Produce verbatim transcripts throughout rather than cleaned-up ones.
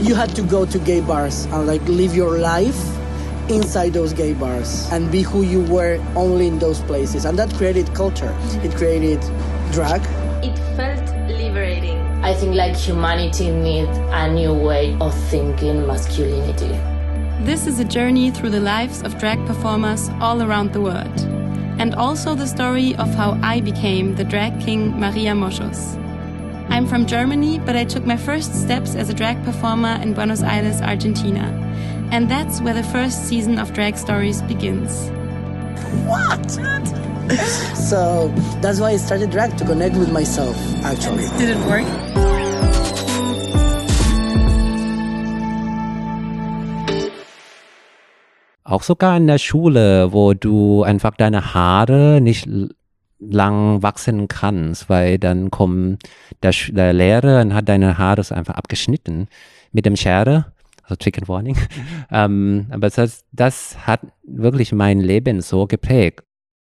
you had to go to gay bars and like live your life inside those gay bars and be who you were only in those places. And that created culture. It created drag. It felt liberating. I think like humanity needs a new way of thinking masculinity. This is a journey through the lives of drag performers all around the world. And also the story of how I became the drag king Maria Moschus. I'm from Germany, but I took my first steps as a drag performer in Buenos Aires, Argentina. And that's where the first season of Drag Stories begins. What? So that's why I started drag, to connect with myself, actually. Did it work? Auch sogar in der Schule, wo du einfach deine Haare nicht lang wachsen kannst, weil dann kommt der, der Lehrer und hat deine Haare so einfach abgeschnitten mit dem Schere, also Chicken Warning. ähm, aber das, das hat wirklich mein Leben so geprägt.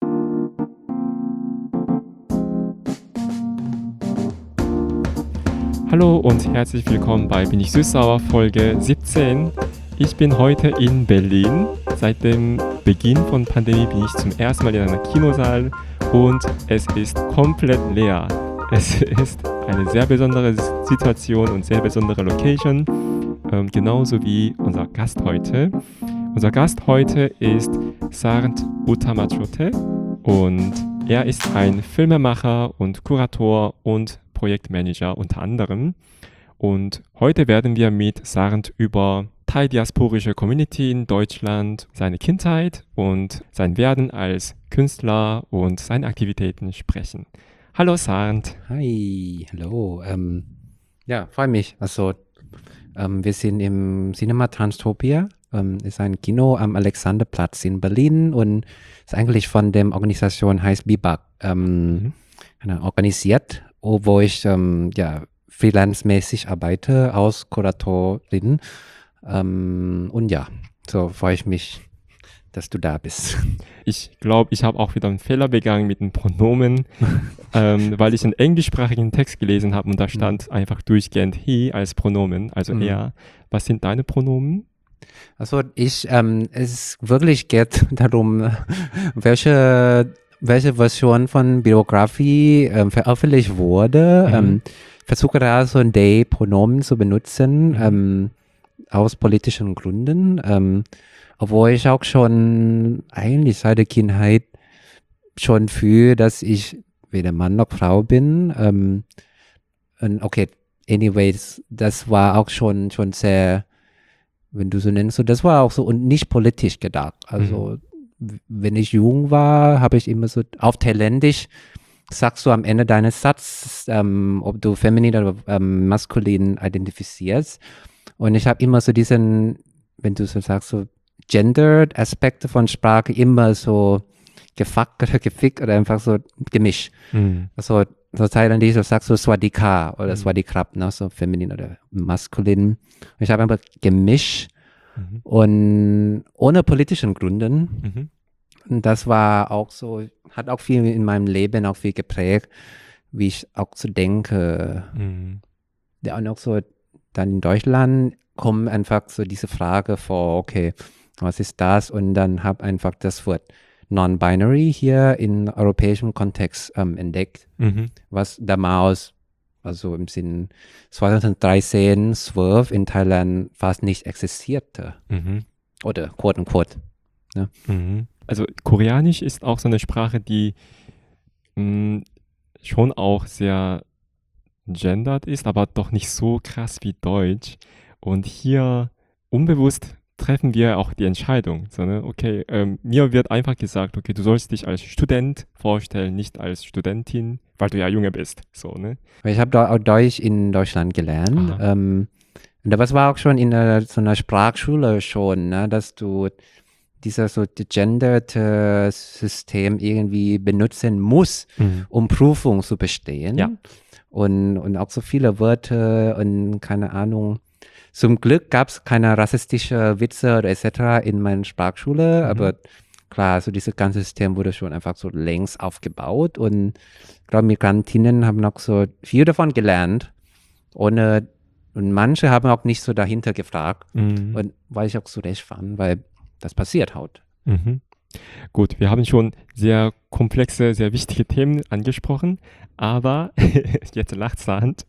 Hallo und herzlich willkommen bei Bin ich Süß-Sauer Folge siebzehn. Ich bin heute in Berlin. Seit dem Beginn von Pandemie bin ich zum ersten Mal in einem Kinosaal und es ist komplett leer. Es ist eine sehr besondere Situation und sehr besondere Location, ähm, genauso wie unser Gast heute. Unser Gast heute ist Sarnt Utamachote und er ist ein Filmemacher und Kurator und Projektmanager unter anderem. Und heute werden wir mit Sarnt über thai-diasporische Community in Deutschland, seine Kindheit und sein Werden als Künstler und seine Aktivitäten sprechen. Hallo Sarnt. Hi, hallo. Ähm, ja, freue mich. Also ähm, wir sind im Cinema Transtopia. Ähm, ist ein Kino am Alexanderplatz in Berlin und ist eigentlich von der Organisation heißt Bibak ähm, mhm. organisiert, wo ich ähm, ja freelance-mäßig arbeite als Kuratorin. Ähm, und ja, so freue ich mich, dass du da bist. Ich glaube, ich habe auch wieder einen Fehler begangen mit den Pronomen, ähm, weil ich einen englischsprachigen Text gelesen habe und da stand einfach durchgehend he als Pronomen, also mhm. er. Was sind deine Pronomen? Also ich, ähm, es wirklich geht darum, welche, welche Version von Biografie ähm, veröffentlicht wurde. Mhm. Ähm, ich versuche da so ein They-Pronomen zu benutzen, mhm. ähm, aus politischen Gründen, ähm, obwohl ich auch schon eigentlich seit der Kindheit schon fühle, dass ich weder Mann noch Frau bin. Ähm, und okay, anyways, das war auch schon, schon sehr, wenn du so nennst, so, das war auch so und nicht politisch gedacht. Also mhm. wenn ich jung war, habe ich immer so auf Thailändisch sagst du am Ende deines Satzes, ähm, ob du feminin oder ähm, maskulin identifizierst. Und ich habe immer so diesen, wenn du so sagst, so gendered Aspekte von Sprache immer so gefuckt oder gefickt oder einfach so gemischt. Mhm. Also so Thailändisch, so sagst du Swadika oder mhm. Swadikrap, ne, so feminin oder maskulin. Und ich habe einfach gemischt mhm. und ohne politischen Gründen. Mhm. Und das war auch so, hat auch viel in meinem Leben auch viel geprägt, wie ich auch so denke. Mhm. Ja, und auch so dann in Deutschland kommt einfach so diese Frage vor, okay, was ist das? Und dann habe einfach das Wort Non-Binary hier in europäischem Kontext ähm, entdeckt, mhm. was damals, also im Sinn zweitausenddreizehn, zwölf in Thailand fast nicht existierte. Mhm. Oder quote unquote. Ja. Mhm. Also Koreanisch ist auch so eine Sprache, die mh, schon auch sehr gendered ist, aber doch nicht so krass wie Deutsch. Und hier unbewusst treffen wir auch die Entscheidung. So, ne? Okay, ähm, mir wird einfach gesagt, okay, du sollst dich als Student vorstellen, nicht als Studentin, weil du ja jünger bist. So, ne? Ich habe auch Deutsch in Deutschland gelernt. Ähm, und das war auch schon in der, so einer Sprachschule schon, ne? Dass du dieses so genderte System irgendwie benutzen musst, mhm. um Prüfung zu bestehen. Ja. Und, und auch so viele Wörter und keine Ahnung. Zum Glück gab es keine rassistische Witze oder et cetera in meiner Sprachschule, mhm. aber klar, so dieses ganze System wurde schon einfach so längst aufgebaut und ich glaube, Migrantinnen haben noch so viel davon gelernt, ohne und manche haben auch nicht so dahinter gefragt. Mhm. Und weil ich auch so recht fand, weil das passiert halt. Mhm. Gut, wir haben schon sehr komplexe, sehr wichtige Themen angesprochen, aber jetzt lacht Sand.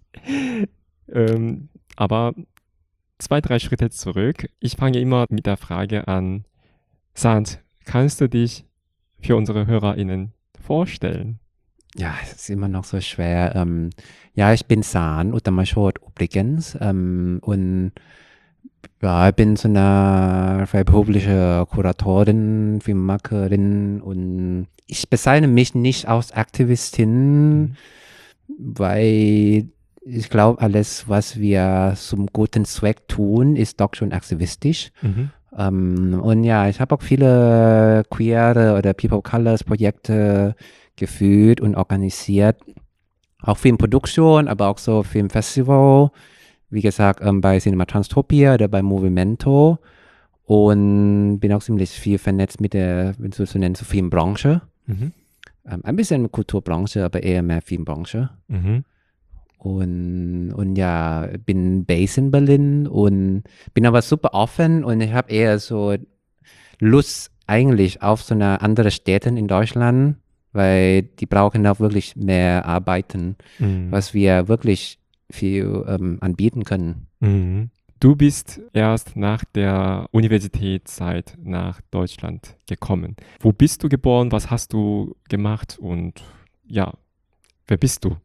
ähm, aber zwei, drei Schritte zurück. Ich fange immer mit der Frage an, Sand, kannst du dich für unsere HörerInnen vorstellen? Ja, es ist immer noch so schwer. Ähm, ja, ich bin San Uttamashot übrigens ähm, und ja, ich bin so eine freiberufliche Kuratorin, Filmemacherin und ich bezeichne mich nicht als Aktivistin, Mhm. weil ich glaube, alles, was wir zum guten Zweck tun, ist doch schon aktivistisch. Mhm. Ähm, und ja, ich habe auch viele queere oder People of Colors Projekte geführt und organisiert. Auch Filmproduktion, aber auch so Filmfestival. Wie gesagt, ähm, bei Cinema Transtopia oder bei Movimento. Und bin auch ziemlich viel vernetzt mit der, wenn du so nennst, Filmbranche. Mhm. Ähm, ein bisschen Kulturbranche, aber eher mehr Filmbranche. Mhm. Und, und ja, bin based in Berlin und bin aber super offen und ich habe eher so Lust eigentlich auf so eine andere Städte in Deutschland, weil die brauchen auch wirklich mehr Arbeiten, Mhm. was wir wirklich viel ähm, anbieten können. Mhm. Du bist erst nach der Universitätszeit nach Deutschland gekommen. Wo bist du geboren? Was hast du gemacht? Und ja, wer bist du?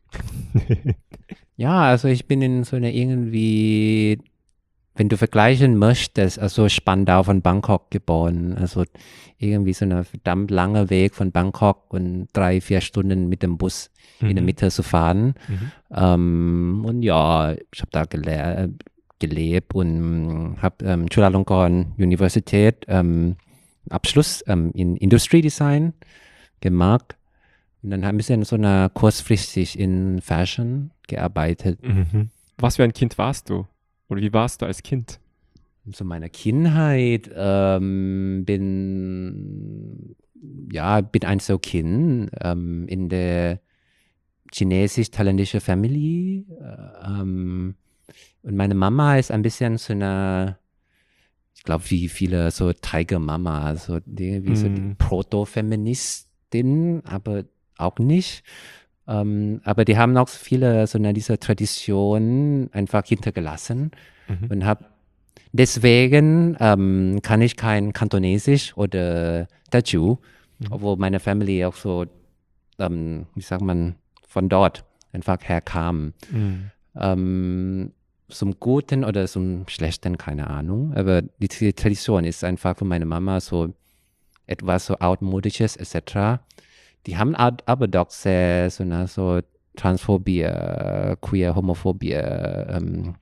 Ja, also ich bin in so einer irgendwie, wenn du vergleichen möchtest, also Spandau von Bangkok geboren. Also irgendwie so ein verdammt langer Weg von Bangkok und drei, vier Stunden mit dem Bus in der Mhm. Mitte zu fahren. Mhm. Ähm, und ja, ich habe da gele gelebt und habe ähm, Chulalongkorn Universität ähm, Abschluss ähm, in Industry Design gemacht. Und dann haben wir in so einer kurzfristig in Fashion gearbeitet. Mhm. Was für ein Kind warst du? Oder wie warst du als Kind? Zu meiner Kindheit ähm, bin ja bin ein so Kind ähm, in der chinesisch-thailändische Family äh, ähm, und meine Mama ist ein bisschen so eine, ich glaube wie viele so Tiger Mama, so die, wie so die Mm. Proto-Feministin, aber auch nicht. Ähm, aber die haben auch viele so eine diese Tradition einfach hintergelassen Mhm. und habe deswegen ähm, kann ich kein Kantonesisch oder Teochew, Mhm. obwohl meine Family auch so, ähm, wie sagt man, von dort einfach herkam. Mhm. Ähm, zum Guten oder zum Schlechten, keine Ahnung. Aber die T- Tradition ist einfach für meine Mama so etwas so altmodisches et cetera. Die haben ad- aber doch sehr so eine so Transphobie, Queer, Homophobie, ähm,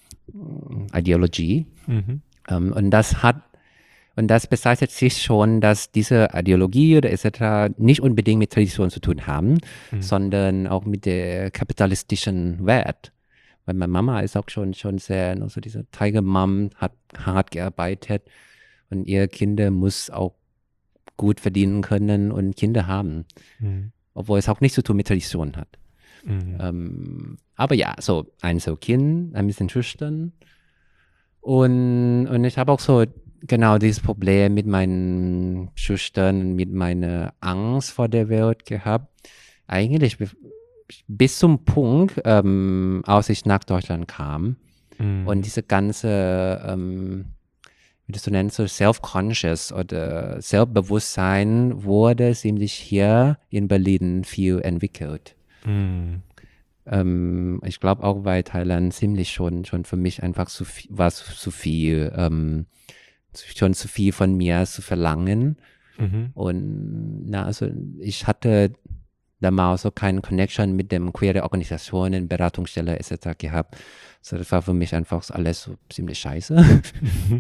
Ideologie. Mhm. Ähm, und das hat, und das bezeichnet sich schon, dass diese Ideologie oder et cetera nicht unbedingt mit Tradition zu tun haben, Mhm. sondern auch mit der kapitalistischen Wert. Weil meine Mama ist auch schon, schon sehr, also diese Tiger Mom hat hart gearbeitet und ihre Kinder muss auch gut verdienen können und Kinder haben. Mhm. Obwohl es auch nichts zu tun mit Tradition hat. Mhm. Ähm, aber ja, so ein so Kind, ein bisschen schüchtern. Und, und ich habe auch so genau dieses Problem mit meinen Schüchtern, mit meiner Angst vor der Welt gehabt. Eigentlich bi- bis zum Punkt, ähm, als ich nach Deutschland kam. Mhm. Und diese ganze, ähm, wie du so nennst, so Self-Conscious oder Selbstbewusstsein wurde ziemlich hier in Berlin viel entwickelt. Mhm. Ähm, ich glaube auch, weil Thailand ziemlich schon, schon für mich einfach zu viel, war zu, zu viel, ähm, zu- schon zu viel von mir zu verlangen. Mhm. Und na, also ich hatte damals so keine Connection mit dem queere Organisationen, Beratungsstelle et cetera gehabt. So, das war für mich einfach so alles so ziemlich scheiße. Mhm.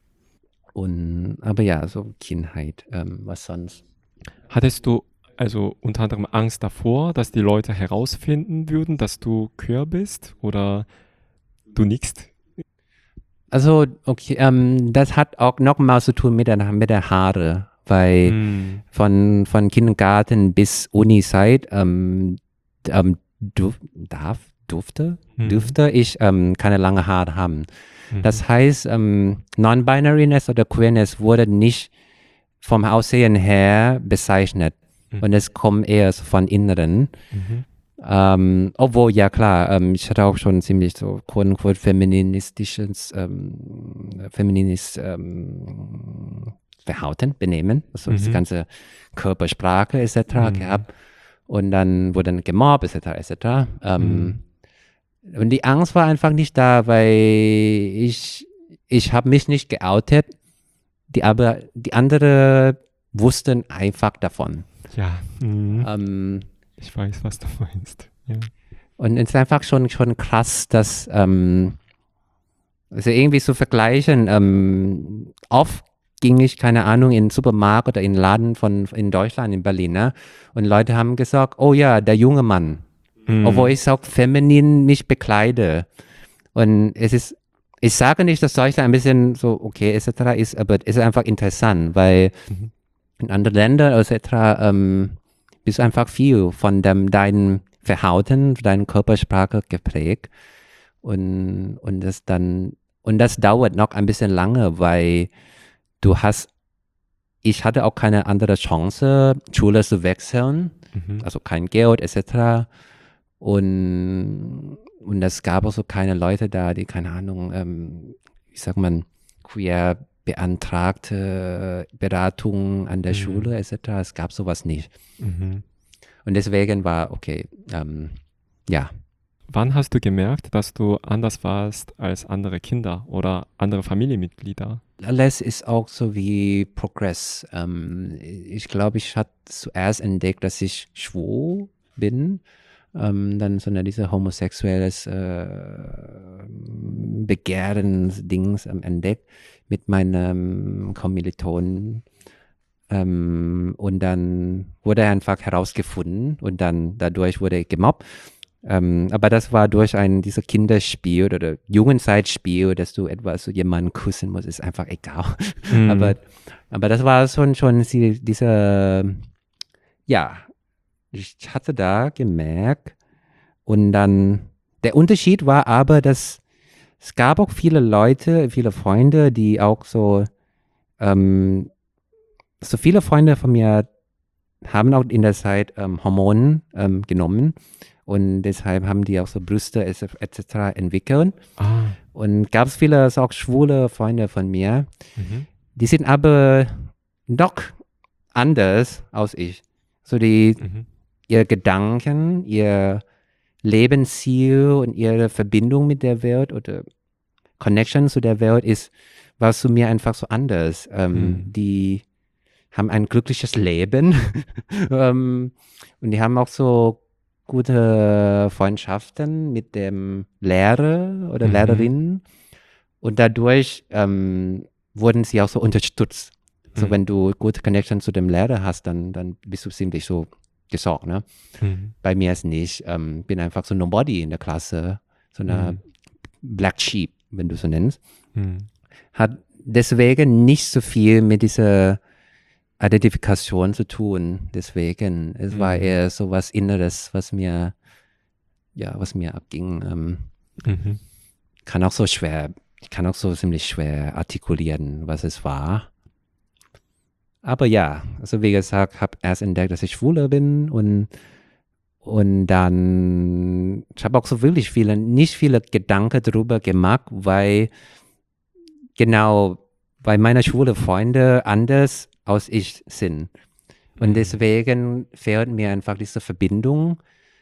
Und, aber ja, so Kindheit, ähm, was sonst? Hattest du also unter anderem Angst davor, dass die Leute herausfinden würden, dass du queer bist oder du nickst? Also, okay, ähm, das hat auch nochmal zu tun mit der, mit der Haare, weil Mhm. von, von Kindergarten bis Uni-Zeit, ähm, d- ähm, du, darf, durfte, Mhm. dürfte ich ähm, keine lange Haare haben. Mhm. Das heißt, ähm, Non-Binariness oder Queerness wurde nicht vom Aussehen her bezeichnet. Mhm. Und es kommt eher so von Inneren. Mhm. Ähm, obwohl, ja klar, ähm, ich hatte auch schon ziemlich so quote-unquote feministisches, ähm, feministisches ähm, Verhalten, Benehmen, also Mhm. das ganze Körpersprache et cetera Mhm. gehabt. Und dann wurde dann gemobbt et cetera et cetera. Ähm, Mhm. Und die Angst war einfach nicht da, weil ich, ich habe mich nicht geoutet, die, aber die anderen wussten einfach davon. Ja, mhm. Ähm, ich weiß, was du meinst. Ja. Und es ist einfach schon, schon krass, dass, ähm, also irgendwie zu vergleichen, ähm, oft ging ich, keine Ahnung, in den Supermarkt oder in den Laden von, in Deutschland, in Berlin, ne? Und Leute haben gesagt, oh ja, der junge Mann. Mhm. Obwohl ich auch feminin mich bekleide. Und es ist, ich sage nicht, dass Deutschland ein bisschen so okay et cetera ist, aber es ist einfach interessant, weil Mhm. in anderen Ländern et cetera ähm, bist du einfach viel von dem, deinem Verhalten, deiner Körpersprache geprägt. Und, und das dann, und das dauert noch ein bisschen lange, weil du hast, ich hatte auch keine andere Chance, Schule zu wechseln, Mhm. also kein Geld et cetera. Und, und es gab auch so keine Leute da, die, keine Ahnung, ähm, wie sagt man, queer beantragte Beratung an der Mhm. Schule et cetera. Es gab sowas nicht. Mhm. Und deswegen war, okay, ähm, ja. Wann hast du gemerkt, dass du anders warst als andere Kinder oder andere Familienmitglieder? Alles ist auch so wie Progress. Ähm, ich glaube, ich hatte zuerst entdeckt, dass ich schwul bin. Ähm, dann so eine diese homosexuelles äh, Begehrens-Dings ähm, entdeckt mit meinem Kommilitonen. Ähm, und dann wurde er einfach herausgefunden und dann dadurch wurde ich gemobbt. Ähm, aber das war durch ein dieser Kinderspiel oder Jugendzeitspiel, dass du etwas so jemanden küssen musst, ist einfach egal. Mhm. aber, aber das war schon, schon sie- diese, ja, ich hatte da gemerkt und dann, der Unterschied war aber, dass es gab auch viele Leute, viele Freunde, die auch so, ähm, so viele Freunde von mir haben auch in der Zeit ähm, Hormone ähm, genommen und deshalb haben die auch so Brüste et cetera entwickelt. Ah. Und gab es viele so auch schwule Freunde von mir, Mhm. die sind aber doch anders als ich. So die, Mhm. ihr Gedanken, ihr Lebensziel und ihre Verbindung mit der Welt oder Connection zu der Welt ist, war zu mir einfach so anders. Ähm, Mhm. Die haben ein glückliches Leben ähm, und die haben auch so gute Freundschaften mit dem Lehrer oder Mhm. Lehrerinnen und dadurch ähm, wurden sie auch so unterstützt. So Mhm. wenn du gute Connection zu dem Lehrer hast, dann, dann bist du ziemlich so gesorgt, ne? Mhm. Bei mir ist nicht. Ähm, bin einfach so nobody in der Klasse, so eine Mhm. Black Sheep, wenn du so nennst. Mhm. Hat deswegen nicht so viel mit dieser Identifikation zu tun. Deswegen, es war Mhm. eher so was Inneres, was mir, ja, was mir abging. Ähm, Mhm. kann auch so schwer, ich kann auch so ziemlich schwer artikulieren, was es war. Aber ja, also wie gesagt, habe erst entdeckt, dass ich schwuler bin und, und dann, ich habe auch so wirklich viele, nicht viele Gedanken darüber gemacht, weil genau, weil meine schwule Freunde anders als ich sind. Und Mhm. deswegen fehlt mir einfach diese Verbindung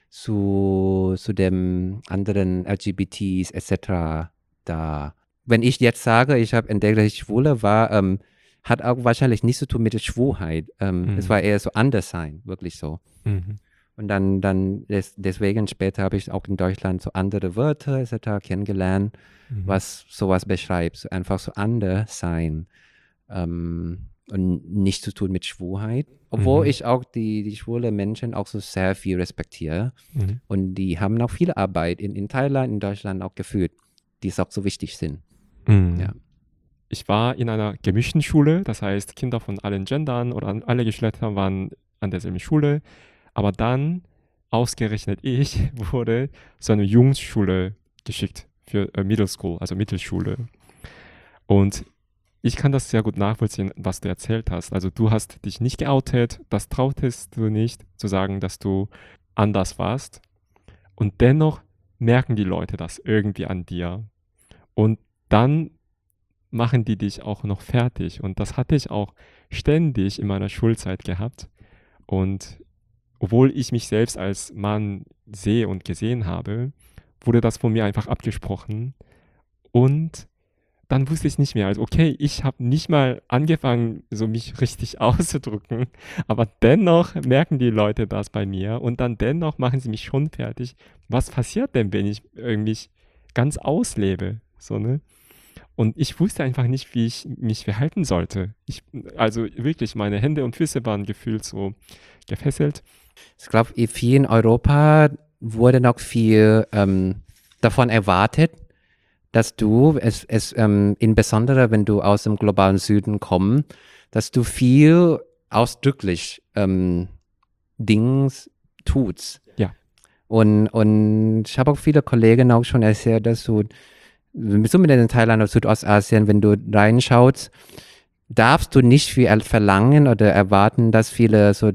zu, zu dem anderen L G B Ts et cetera da. Wenn ich jetzt sage, ich habe entdeckt, dass ich schwule war, ähm, hat auch wahrscheinlich nichts zu tun mit der Schwulheit. Ähm, Mhm. Es war eher so anders sein, wirklich so. Mhm. Und dann, dann des, deswegen später habe ich auch in Deutschland so andere Wörter et cetera kennengelernt, Mhm. was sowas beschreibt, so einfach so anders sein. Ähm, und nichts zu tun mit Schwulheit. Obwohl Mhm. ich auch die, die schwule Menschen auch so sehr viel respektiere. Mhm. Und die haben auch viel Arbeit in, in Thailand, in Deutschland auch geführt, die es auch so wichtig sind. Mhm. Ja. Ich war in einer gemischten Schule, das heißt, Kinder von allen Gendern oder an- alle Geschlechter waren an derselben Schule. Aber dann ausgerechnet ich wurde zu einer Jungsschule geschickt für äh, Middle School, also Mittelschule. Und ich kann das sehr gut nachvollziehen, was du erzählt hast. Also du hast dich nicht geoutet, das trautest du nicht, zu sagen, dass du anders warst. Und dennoch merken die Leute das irgendwie an dir. Und dann machen die dich auch noch fertig. Und das hatte ich auch ständig in meiner Schulzeit gehabt. Und obwohl ich mich selbst als Mann sehe und gesehen habe, wurde das von mir einfach abgesprochen. Und dann wusste ich nicht mehr. Also okay, ich habe nicht mal angefangen, so mich richtig auszudrücken, aber dennoch merken die Leute das bei mir und dann dennoch machen sie mich schon fertig. Was passiert denn, wenn ich irgendwie ganz auslebe? So, ne? Und ich wusste einfach nicht, wie ich mich verhalten sollte. Ich, also wirklich, meine Hände und Füße waren gefühlt so gefesselt. Ich glaube, viel in Europa wurde noch viel ähm, davon erwartet, dass du, es, es ähm, insbesondere wenn du aus dem globalen Süden kommst, dass du viel ausdrücklich ähm, Dings tust. Ja. Und, und ich habe auch viele Kollegen auch schon erzählt, dass du, besonders in Thailand oder Südostasien, wenn du reinschaust, darfst du nicht viel verlangen oder erwarten, dass viele so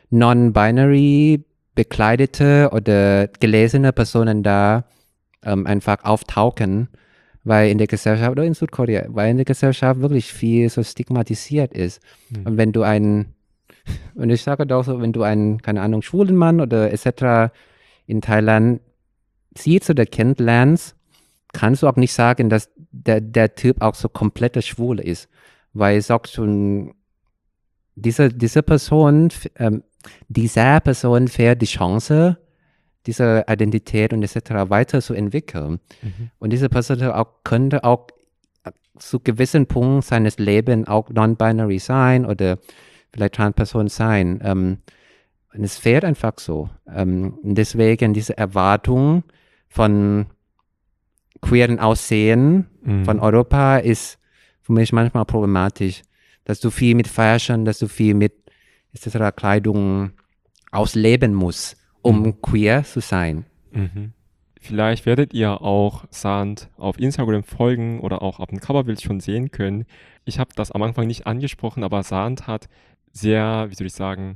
non-binary bekleidete oder gelesene Personen da ähm, einfach auftauchen, weil in der Gesellschaft oder in Südkorea, weil in der Gesellschaft wirklich viel so stigmatisiert ist. Mhm. Und wenn du einen, und ich sage doch so, wenn du einen, keine Ahnung, schwulen Mann oder et cetera in Thailand siehst oder kennenlernst, kannst du auch nicht sagen, dass der, der Typ auch so komplette Schwule ist, weil sagst du, diese, diese Person, ähm, dieser Person fährt die Chance, diese Identität und et cetera weiter zu entwickeln. Mhm. Und diese Person auch, könnte auch zu gewissen Punkten seines Lebens auch non-binary sein oder vielleicht Transperson sein. Ähm, und es fehlt einfach so. Ähm, und deswegen diese Erwartung von queeren Aussehen mhm. von Europa ist für mich manchmal problematisch, dass du viel mit Fashion, dass du viel mit et cetera Kleidung ausleben musst, um mhm. queer zu sein. Mhm. Vielleicht werdet ihr auch Sand auf Instagram folgen oder auch auf dem Coverbild schon sehen können. Ich habe das am Anfang nicht angesprochen, aber Sand hat sehr, wie soll ich sagen,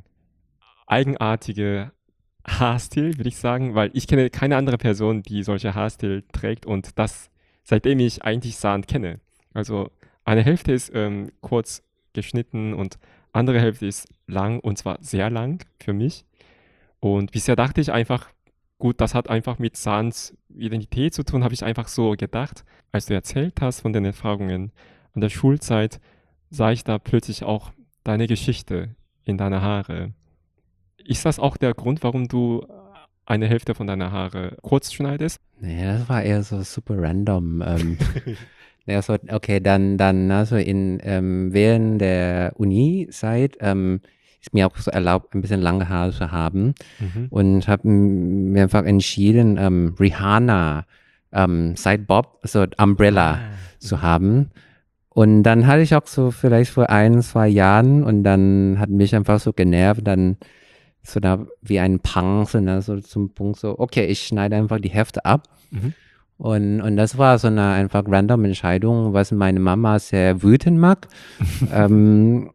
eigenartige Haarstil, würde ich sagen, weil ich kenne keine andere Person, die solche Haarstil trägt und das, seitdem ich eigentlich Sand kenne. Also eine Hälfte ist ähm, kurz geschnitten und andere Hälfte ist lang und zwar sehr lang für mich. Und bisher dachte ich einfach, gut, das hat einfach mit Sands Identität zu tun, habe ich einfach so gedacht. Als du erzählt hast von den Erfahrungen an der Schulzeit, sah ich da plötzlich auch deine Geschichte in deine Haare. Ist das auch der Grund, warum du eine Hälfte von deiner Haare kurz schneidest? Nee, das war eher so super random. Ähm, ja, so, okay, dann, dann also in, ähm, während der Uni-Zeit ähm, ist mir auch so erlaubt, ein bisschen lange Haare zu haben. Mhm. Und habe mir einfach entschieden, ähm, Rihanna ähm, Side Bob, so Umbrella ah. zu haben. Und dann hatte ich auch so vielleicht vor ein, zwei Jahren und dann hat mich einfach so genervt, dann so da wie ein Punk, so, ne, so zum Punkt so, okay, ich schneide einfach die Hälfte ab. Mhm. Und, und das war so eine einfach random Entscheidung, was meine Mama sehr wütend mag. ähm,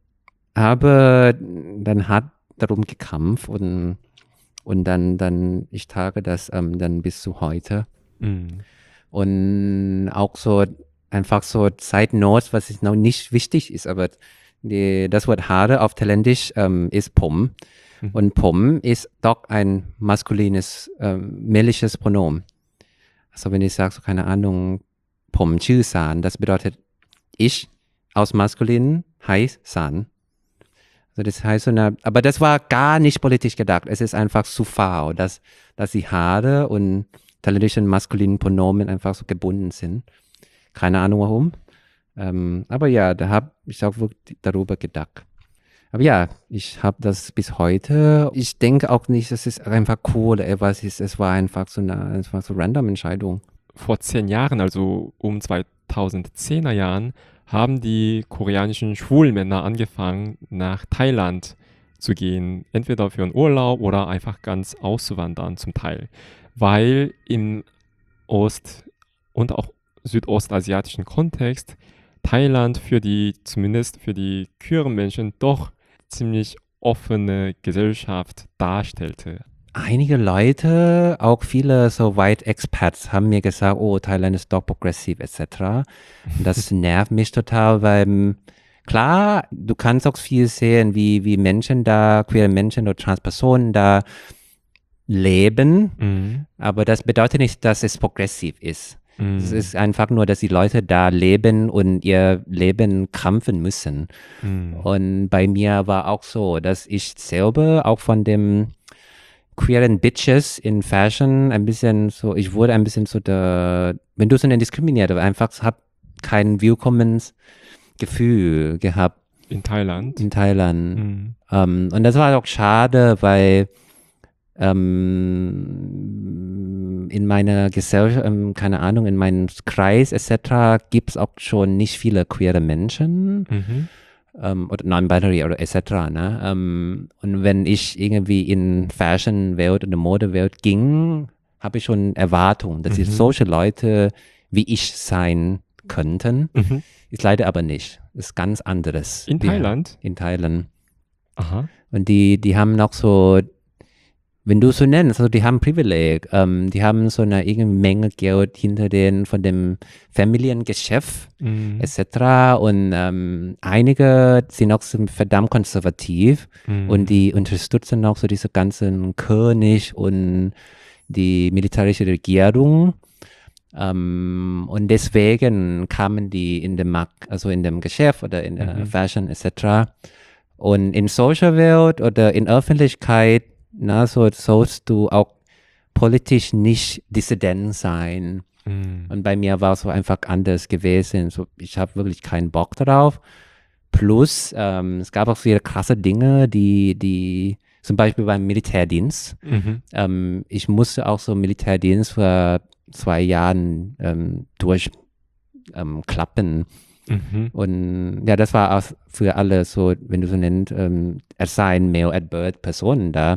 aber dann hat darum gekämpft und, und dann, dann, ich trage das ähm, dann bis zu heute. Mhm. Und auch so, einfach so Side Notes, was ist noch nicht wichtig ist, aber die, das Wort Haare auf Thailändisch ähm, ist Pom. Mhm. Und Pom ist doch ein maskulines, ähm, männliches Pronomen. Also wenn ich sage, so keine Ahnung, Pom Chü San, das bedeutet ich aus maskulin heißt San. Also das heißt so eine, aber das war gar nicht politisch gedacht. Es ist einfach Sufao, dass, dass die Haare und thailändischen maskulinen Pronomen einfach so gebunden sind. Keine Ahnung warum. Ähm, aber ja, da habe ich auch wirklich darüber gedacht. Aber ja, ich habe das bis heute. Ich denke auch nicht, dass es einfach cool etwas ist. Es war einfach so eine, es war so random Entscheidung. Vor zehn Jahren, also um zweitausendzehner Jahren, haben die koreanischen Schwulmänner angefangen, nach Thailand zu gehen, entweder für einen Urlaub oder einfach ganz auszuwandern zum Teil, weil im Ost- und auch südostasiatischen Kontext Thailand für die, zumindest für die queeren Menschen, doch ziemlich offene Gesellschaft darstellte. Einige Leute, auch viele so White Expats, haben mir gesagt, oh, Thailand ist doch progressiv et cetera. Das nervt mich total, weil klar, du kannst auch viel sehen, wie, wie Menschen da, queere Menschen oder Transpersonen da leben, Mhm. aber das bedeutet nicht, dass es progressiv ist. Mhm. Es ist einfach nur, dass die Leute da leben und ihr Leben kämpfen müssen. Mhm. Und bei mir war auch so, dass ich selber auch von dem queeren Bitches in Fashion ein bisschen so, ich wurde ein bisschen so der, wenn du so eine diskriminiert, aber einfach hab kein Willkommensgefühl gehabt In Thailand. in Thailand. Mhm. Ähm, und das war auch schade, weil ähm, in meiner Gesellschaft, ähm, keine Ahnung, in meinem Kreis et cetera gibt es auch schon nicht viele queere Menschen. Mhm. Ähm, oder non-binary oder et cetera. Ne? Ähm, und wenn ich irgendwie in Fashion-Welt oder Modewelt ging, habe ich schon Erwartungen, dass Mhm. ich solche Leute wie ich sein könnten. Mhm. Ist leider aber nicht. Ist ganz anderes. In Die- Thailand? In Thailand. Aha. Und die, die haben noch so, wenn du so nennst, also die haben Privileg, ähm, die haben so eine irgendeine Menge Geld hinter den von dem Familiengeschäft Mhm. et cetera. Und ähm, einige sind auch so verdammt konservativ Mhm. und die unterstützen auch so diese ganzen König und die militärische Regierung. Ähm, und deswegen kamen die in dem Markt, also in dem Geschäft oder in der Mhm. Fashion et cetera. Und in Social Welt oder in Öffentlichkeit, na, so sollst du auch politisch nicht dissident sein. Mhm. Und bei mir war es so einfach anders gewesen. So, ich habe wirklich keinen Bock darauf. Plus, ähm, es gab auch viele krasse Dinge, die, die zum Beispiel beim Militärdienst. Mhm. Ähm, ich musste auch so Militärdienst vor zwei Jahren ähm, durchklappen. Mhm. Und ja, das war auch für alle so, wenn du so nennst, ähm, assigned male at birth Personen da.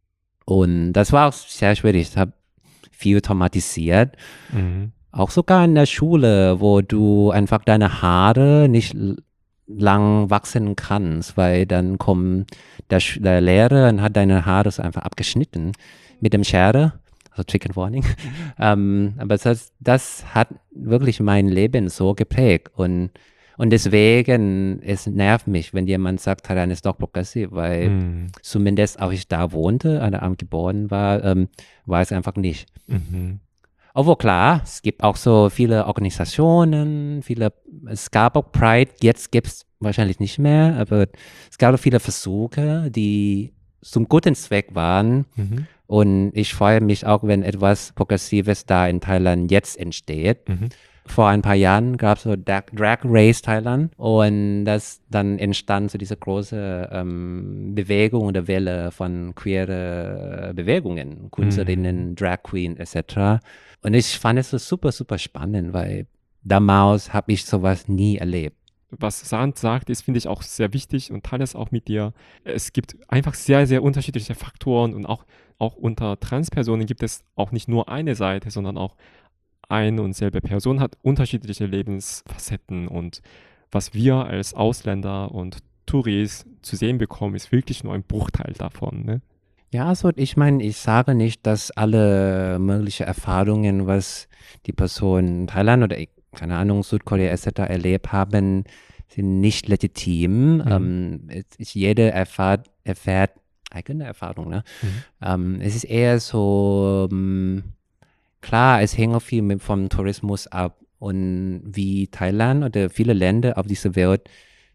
Und das war auch sehr schwierig. Ich habe viel traumatisiert. Mhm. Auch sogar in der Schule, wo du einfach deine Haare nicht l- lang wachsen kannst, weil dann kommt der, Sch- der Lehrer und hat deine Haare so einfach abgeschnitten mit dem Schere. Also Chicken Warning. ähm, aber das, das hat wirklich mein Leben so geprägt. Und, und deswegen, es nervt mich, wenn jemand sagt, Thailand ist doch progressiv, weil Mhm. zumindest auch ich da wohnte, an der Amt geboren war, ähm, war es einfach nicht. Mhm. Obwohl klar, es gibt auch so viele Organisationen, viele, es gab auch Pride, jetzt gibt es wahrscheinlich nicht mehr, aber es gab auch viele Versuche, die zum guten Zweck waren. Mhm. Und ich freue mich auch, wenn etwas Progressives da in Thailand jetzt entsteht. Mhm. Vor ein paar Jahren gab es so Drag, Drag Race Thailand und das dann entstand so diese große ähm, Bewegung oder Welle von queere Bewegungen, Künstlerinnen, Drag Queen et cetera. Und ich fand es so super, super spannend, weil damals habe ich sowas nie erlebt. Was Sand sagt, ist, finde ich, auch sehr wichtig und teile es auch mit dir. Es gibt einfach sehr, sehr unterschiedliche Faktoren und auch, auch unter Transpersonen gibt es auch nicht nur eine Seite, sondern auch eine und selbe Person hat unterschiedliche Lebensfacetten und was wir als Ausländer und Touris zu sehen bekommen, ist wirklich nur ein Bruchteil davon. Ne? Ja, also ich meine, ich sage nicht, dass alle möglichen Erfahrungen, was die Person in Thailand oder keine Ahnung, Südkorea et cetera erlebt haben, sind nicht legitim. Mhm. Ähm, es ist, jeder erfahrt, erfährt eigene Erfahrung. Ne? Mhm. Ähm, es ist eher so, ähm, klar, es hängt auch viel mit, vom Tourismus ab und wie Thailand oder viele Länder auf dieser Welt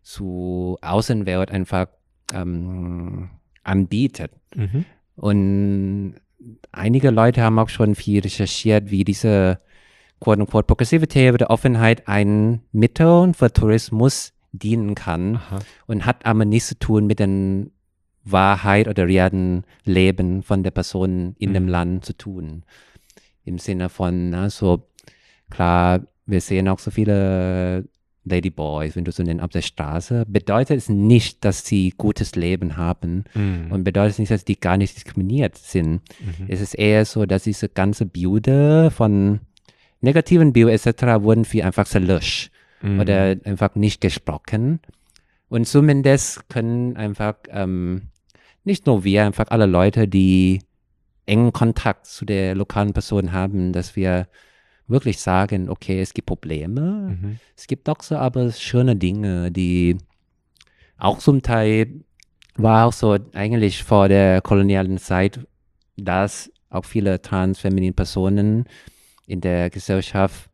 zu Außenwelt einfach ähm, anbietet. Mhm. Und einige Leute haben auch schon viel recherchiert, wie diese quote-unquote Progressivität oder Offenheit ein Mittel für Tourismus dienen kann Aha. und hat aber nichts zu tun mit der Wahrheit oder realen Leben von der Person in Mhm. dem Land zu tun. Im Sinne von, na, so klar, wir sehen auch so viele Ladyboys, wenn du so nennst, auf der Straße, bedeutet es nicht, dass sie gutes Leben haben Mhm. und bedeutet nicht, dass die gar nicht diskriminiert sind. Mhm. Es ist eher so, dass diese ganze Bilder von negativen Bilder et cetera wurden viel einfach gelöscht Mhm. oder einfach nicht gesprochen. Und zumindest können einfach ähm, nicht nur wir, einfach alle Leute, die engen Kontakt zu der lokalen Person haben, dass wir wirklich sagen, okay, es gibt Probleme, Mhm. es gibt doch so aber schöne Dinge, die auch zum Teil war auch so eigentlich vor der kolonialen Zeit, dass auch viele transfeminine Personen in der Gesellschaft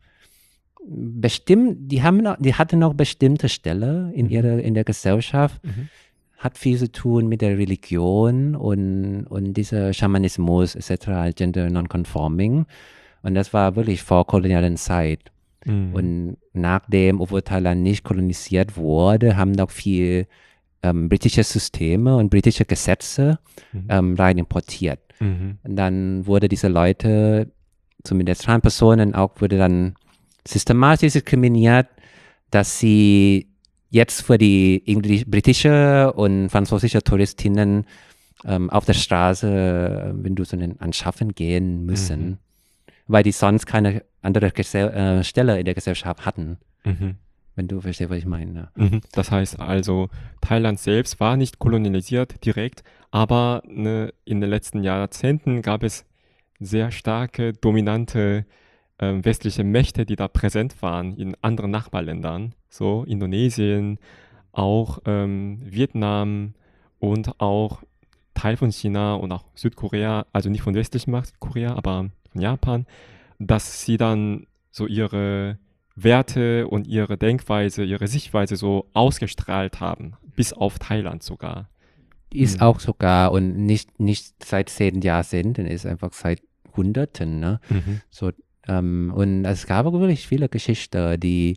bestimmt, die haben noch, die hatten noch bestimmte Stelle in Mhm. ihrer, in der Gesellschaft, Mhm. hat viel zu tun mit der Religion und, und dieser Schamanismus et cetera, Gender Nonconforming. Und das war wirklich vor kolonialen Zeit. Mhm. Und nachdem, obwohl Thailand nicht kolonisiert wurde, haben noch viel ähm, britische Systeme und britische Gesetze Mhm. ähm, rein importiert. Mhm. Und dann wurde diese Leute, zumindest Transpersonen auch, wurde dann systematisch diskriminiert, dass sie jetzt für die Englisch, britische und französische Touristinnen ähm, auf der Straße, wenn du so einen anschaffen gehen müssen, Mhm. weil die sonst keine andere Gesell äh, Stelle in der Gesellschaft hatten, Mhm. wenn du verstehst, was ich meine. Mhm. Das heißt also, Thailand selbst war nicht kolonialisiert direkt, aber ne, in den letzten Jahrzehnten gab es sehr starke, dominante ähm, westliche Mächte, die da präsent waren in anderen Nachbarländern, so Indonesien, auch ähm, Vietnam und auch Teil von China und auch Südkorea, also nicht von westlichem Macht, Korea, aber von Japan, dass sie dann so ihre Werte und ihre Denkweise, ihre Sichtweise so ausgestrahlt haben, bis auf Thailand sogar. Ist Mhm. auch sogar und nicht, nicht seit zehn Jahrzehnten, ist einfach seit Hunderten, ne? Mhm. So, ähm, und es gab auch wirklich viele Geschichten, die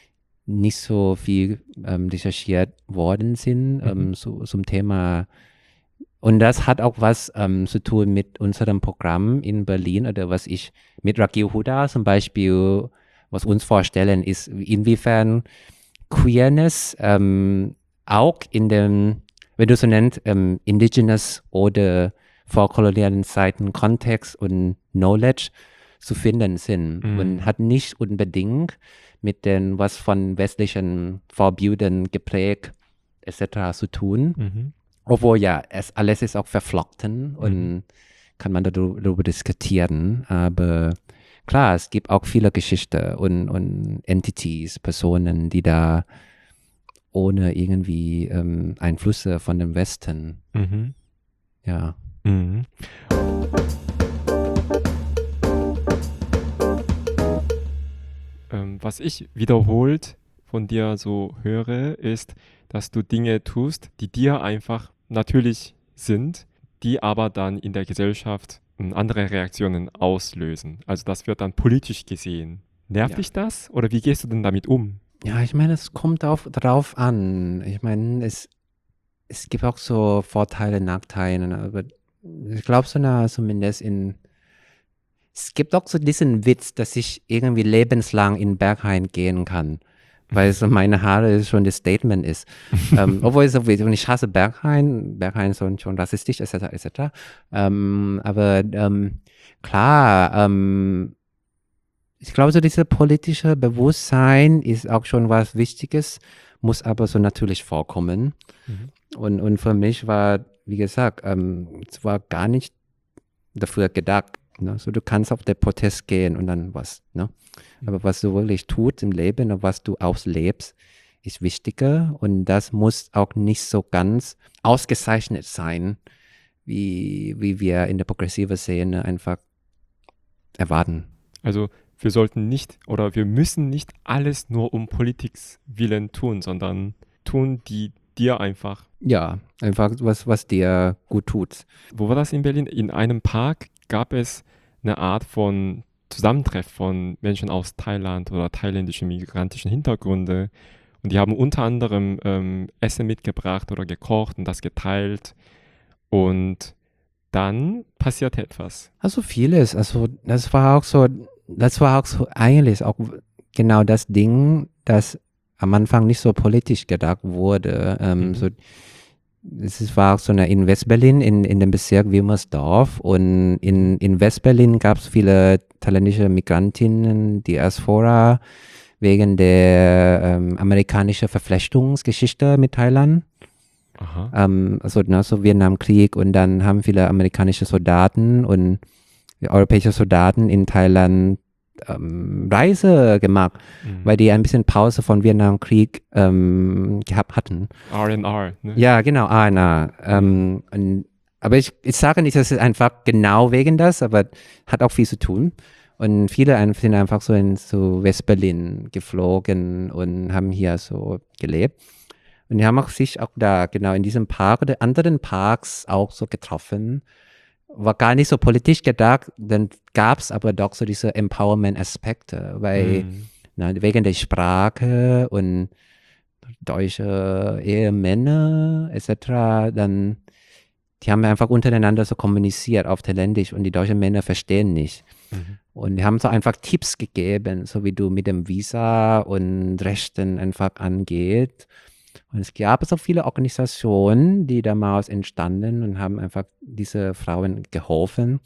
nicht so viel ähm, recherchiert worden sind, Mhm. ähm, so, zum Thema. Und das hat auch was ähm, zu tun mit unserem Programm in Berlin oder was ich mit Rakil Huda zum Beispiel, was uns vorstellen, ist, inwiefern Queerness ähm, auch in dem, wenn du so nennst, ähm, indigenous oder vorkolonialen Zeiten Kontext und Knowledge zu finden sind Mhm. und hat nicht unbedingt mit den, was von westlichen Vorbildern geprägt et cetera zu tun. Mhm. Obwohl ja, es alles ist auch verflochten und Mhm. kann man darüber, darüber diskutieren, aber klar, es gibt auch viele Geschichten und, und Entities, Personen, die da ohne irgendwie ähm, Einflüsse von dem Westen, Mhm. ja. Mhm. Ähm, was ich wiederholt von dir so höre, ist, dass du Dinge tust, die dir einfach natürlich sind, die aber dann in der Gesellschaft ähm, andere Reaktionen auslösen. Also das wird dann politisch gesehen. Nervt Ja. dich das oder wie gehst du denn damit um? Ja, ich meine, es kommt auf, drauf an. Ich meine, es, es gibt auch so Vorteile, Nachteile, aber ich glaube so na, zumindest in, es gibt auch so diesen Witz, dass ich irgendwie lebenslang in Berghain gehen kann, weil so meine Haare schon das Statement ist. ähm, obwohl es so und ich hasse Berghain, Berghain ist schon, schon rassistisch, et cetera et cetera. Ähm, aber ähm, klar, ähm, ich glaube, so dieses politische Bewusstsein ist auch schon was Wichtiges, muss aber so natürlich vorkommen. Mhm. Und, und für mich war, wie gesagt, ähm, es war gar nicht dafür gedacht. Ne? So, du kannst auf den Protest gehen und dann was. Ne? Aber was du wirklich tust im Leben und was du auslebst, ist wichtiger. Und das muss auch nicht so ganz ausgezeichnet sein, wie, wie wir in der progressiven Szene einfach erwarten. Also wir sollten nicht oder wir müssen nicht alles nur um Politiks willen tun, sondern tun, die dir einfach. Ja, einfach was, was dir gut tut. Wo war das in Berlin? In einem Park gab es eine Art von Zusammentreff von Menschen aus Thailand oder thailändischen migrantischen Hintergründe. Und die haben unter anderem ähm, Essen mitgebracht oder gekocht und das geteilt. Und dann passierte etwas. Also vieles. Also das war auch so, das war auch so eigentlich auch genau das Ding, das am Anfang nicht so politisch gedacht wurde. Ähm, Mhm. so, es war so eine in Westberlin, in, in dem Bezirk Wilmersdorf. Und in, in Westberlin gab es viele thailändische Migrantinnen, Diaspora, wegen der ähm, amerikanischen Verflechtungsgeschichte mit Thailand. Aha. Ähm, also ne, so Vietnamkrieg, und dann haben viele amerikanische Soldaten und europäische Soldaten in Thailand ähm, Reise gemacht, Mhm. weil die ein bisschen Pause von Vietnamkrieg ähm, gehabt hatten. R and R, ne? Ja, genau, A N A. Ähm, und, aber ich, ich sage nicht, dass es einfach genau wegen das, aber hat auch viel zu tun. Und viele ein- sind einfach so in so Westberlin geflogen und haben hier so gelebt. Und die haben auch sich auch da, genau in diesem Park oder anderen Parks auch so getroffen. War gar nicht so politisch gedacht, dann gab es aber doch so diese Empowerment-Aspekte, weil Mhm. na, wegen der Sprache und deutsche Ehemänner et cetera, dann, die haben einfach untereinander so kommuniziert auf Thailändisch und die deutschen Männer verstehen nicht. Mhm. Und die haben so einfach Tipps gegeben, so wie du mit dem Visa und Rechten einfach angeht. Und es gab so viele Organisationen, die damals entstanden und haben einfach diese Frauen geholfen.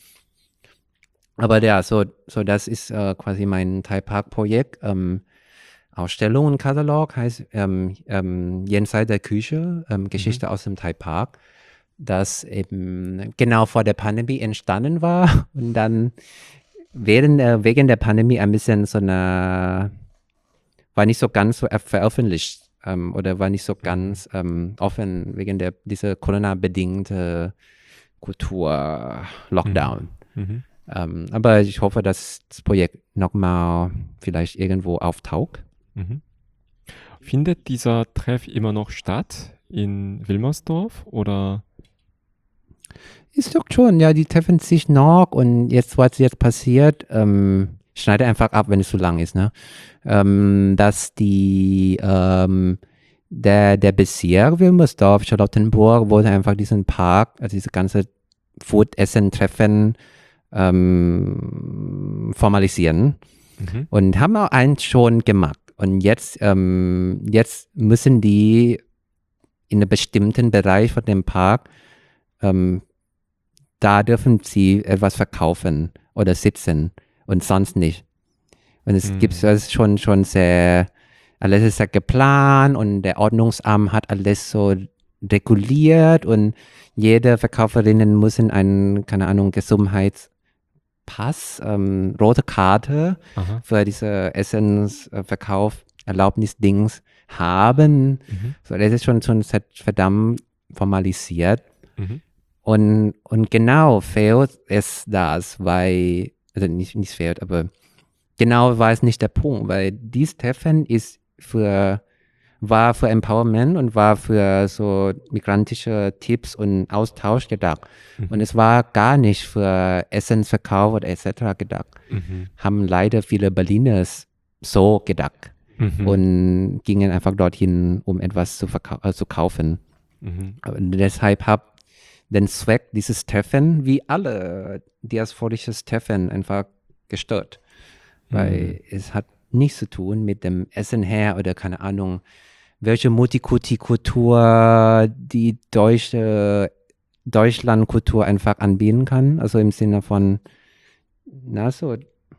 Aber ja, so, so das ist äh, quasi mein Thai Park-Projekt. Ähm, Ausstellung und Katalog heißt ähm, ähm, Jenseits der Küche, ähm, Geschichte aus dem Thai Park, das eben genau vor der Pandemie entstanden war und dann während, äh, wegen der Pandemie ein bisschen so eine, war nicht so ganz so er- veröffentlicht ähm, oder war nicht so ganz ähm, offen wegen der dieser Corona-bedingte Kultur-Lockdown. Mhm. Ähm, aber ich hoffe, dass das Projekt nochmal vielleicht irgendwo auftaucht. Mhm. Findet dieser Treff immer noch statt in Wilmersdorf oder? Ist doch schon, ja, die treffen sich noch und jetzt, was jetzt passiert, ähm, ich schneide einfach ab, wenn es zu lang ist, ne? Ähm, dass die, ähm, der, der Bezirk Wilmersdorf, Charlottenburg, wollte einfach diesen Park, also diese ganze Food-Essen-Treffen ähm, formalisieren Mhm. und haben auch eins schon gemacht. Und jetzt, ähm, jetzt müssen die in einem bestimmten Bereich von dem Park ähm, da dürfen sie etwas verkaufen oder sitzen und sonst nicht. Und es Mhm. gibt das schon, schon sehr, alles ist ja geplant und der Ordnungsamt hat alles so reguliert und jede Verkäuferinnen müssen einen, keine Ahnung, Gesundheitspass, ähm, rote Karte Aha. für diese Essensverkauf, Erlaubnisdings haben. Mhm. So, das ist schon, schon verdammt formalisiert. Mhm. Und, und genau fehlt es das, weil, also nicht, nicht fehlt, aber genau war es nicht der Punkt, weil dies Treffen ist für, war für Empowerment und war für so migrantische Tipps und Austausch gedacht. Mhm. Und es war gar nicht für Essensverkauf oder et cetera gedacht. Mhm. Haben leider viele Berliners so gedacht Mhm. und gingen einfach dorthin, um etwas zu, verkau- äh, zu kaufen. Mhm. Und deshalb habe den Zweck dieses Treffen, wie alle diasporisches Treffen, einfach gestört. Weil es hat nichts zu tun mit dem Essen her oder keine Ahnung, welche Multikulti-Kultur die deutsche Deutschlandkultur einfach anbieten kann. Also im Sinne von, na so,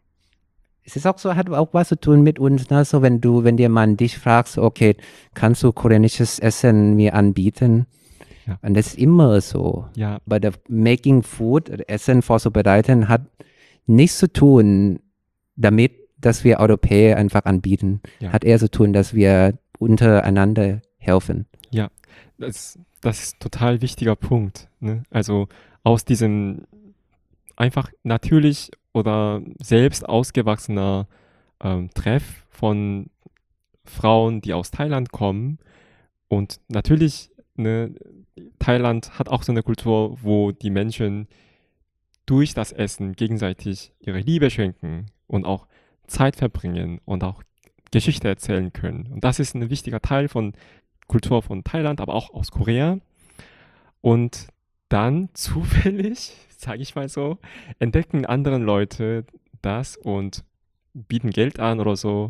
es ist auch so, hat auch was zu tun mit uns, na so, wenn du, wenn dir man dich fragst, okay, kannst du koreanisches Essen mir anbieten? Ja. Und das ist immer so. Ja. Bei der Making Food, Essen vorzubereiten, hat nichts zu tun damit, dass wir Europäer einfach anbieten. Ja. Hat eher zu tun, dass wir untereinander helfen. Ja, das, das ist ein total wichtiger Punkt. Ne? Also aus diesem einfach natürlich oder selbst ausgewachsener ähm, Treff von Frauen, die aus Thailand kommen. Und natürlich, ne, Thailand hat auch so eine Kultur, wo die Menschen durch das Essen gegenseitig ihre Liebe schenken und auch Zeit verbringen und auch Geschichte erzählen können. Und das ist ein wichtiger Teil von Kultur von Thailand, aber auch aus Korea. Und dann zufällig, sage ich mal so, entdecken andere Leute das und bieten Geld an oder so.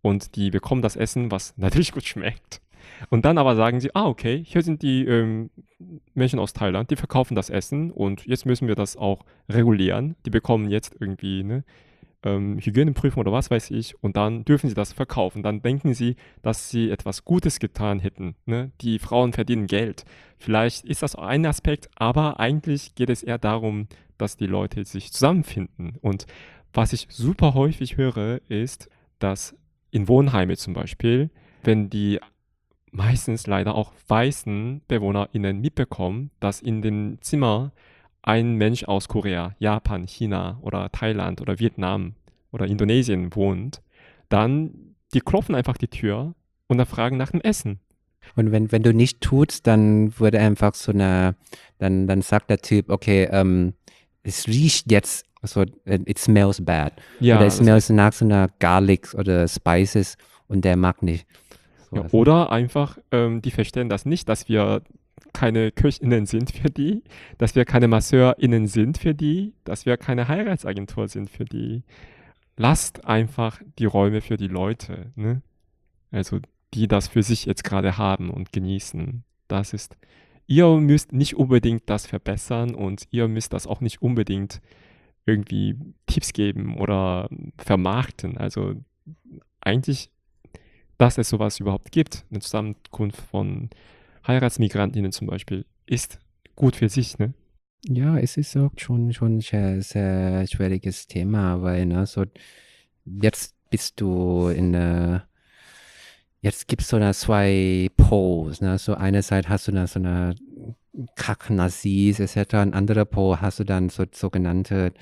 und die bekommen das Essen, was natürlich gut schmeckt. Und dann aber sagen sie, ah, okay, hier sind die ähm, Menschen aus Thailand, die verkaufen das Essen und jetzt müssen wir das auch regulieren. Die bekommen jetzt irgendwie eine ähm, Hygieneprüfung oder was weiß ich und dann dürfen sie das verkaufen. Dann denken sie, dass sie etwas Gutes getan hätten. Ne? Die Frauen verdienen Geld. Vielleicht ist das ein Aspekt, aber eigentlich geht es eher darum, dass die Leute sich zusammenfinden. Und was ich super häufig höre, ist, dass in Wohnheime zum Beispiel, wenn die meistens leider auch weißen BewohnerInnen mitbekommen, dass in dem Zimmer ein Mensch aus Korea, Japan, China oder Thailand oder Vietnam oder Indonesien wohnt, dann die klopfen einfach die Tür und dann fragen nach dem Essen. Und wenn, wenn du nicht tust, dann würde einfach so eine, dann, dann sagt der Typ, okay, ähm, es riecht jetzt, so, it smells bad. Ja, oder es das smells nach so einer Garlic oder Spices und der mag nicht. So, Ja, also- oder einfach, ähm, die verstehen das nicht, dass wir keine KöchInnen sind für die, dass wir keine MasseurInnen sind für die, dass wir keine Heiratsagentur sind für die. Lasst einfach die Räume für die Leute, ne? Also die das für sich jetzt gerade haben und genießen. Das ist, ihr müsst nicht unbedingt das verbessern und ihr müsst das auch nicht unbedingt irgendwie Tipps geben oder vermarkten. Also eigentlich, dass es sowas überhaupt gibt, eine Zusammenkunft von Heiratsmigrantinnen zum Beispiel, ist gut für sich, ne? Ja, es ist auch schon, schon ein sehr, sehr schwieriges Thema, weil, ne, so, jetzt bist du in der, jetzt gibt es so eine zwei Poles, ne, so einerseits hast du da so eine Kack-Nazis et cetera, ein anderer Pol hast du dann so sogenannte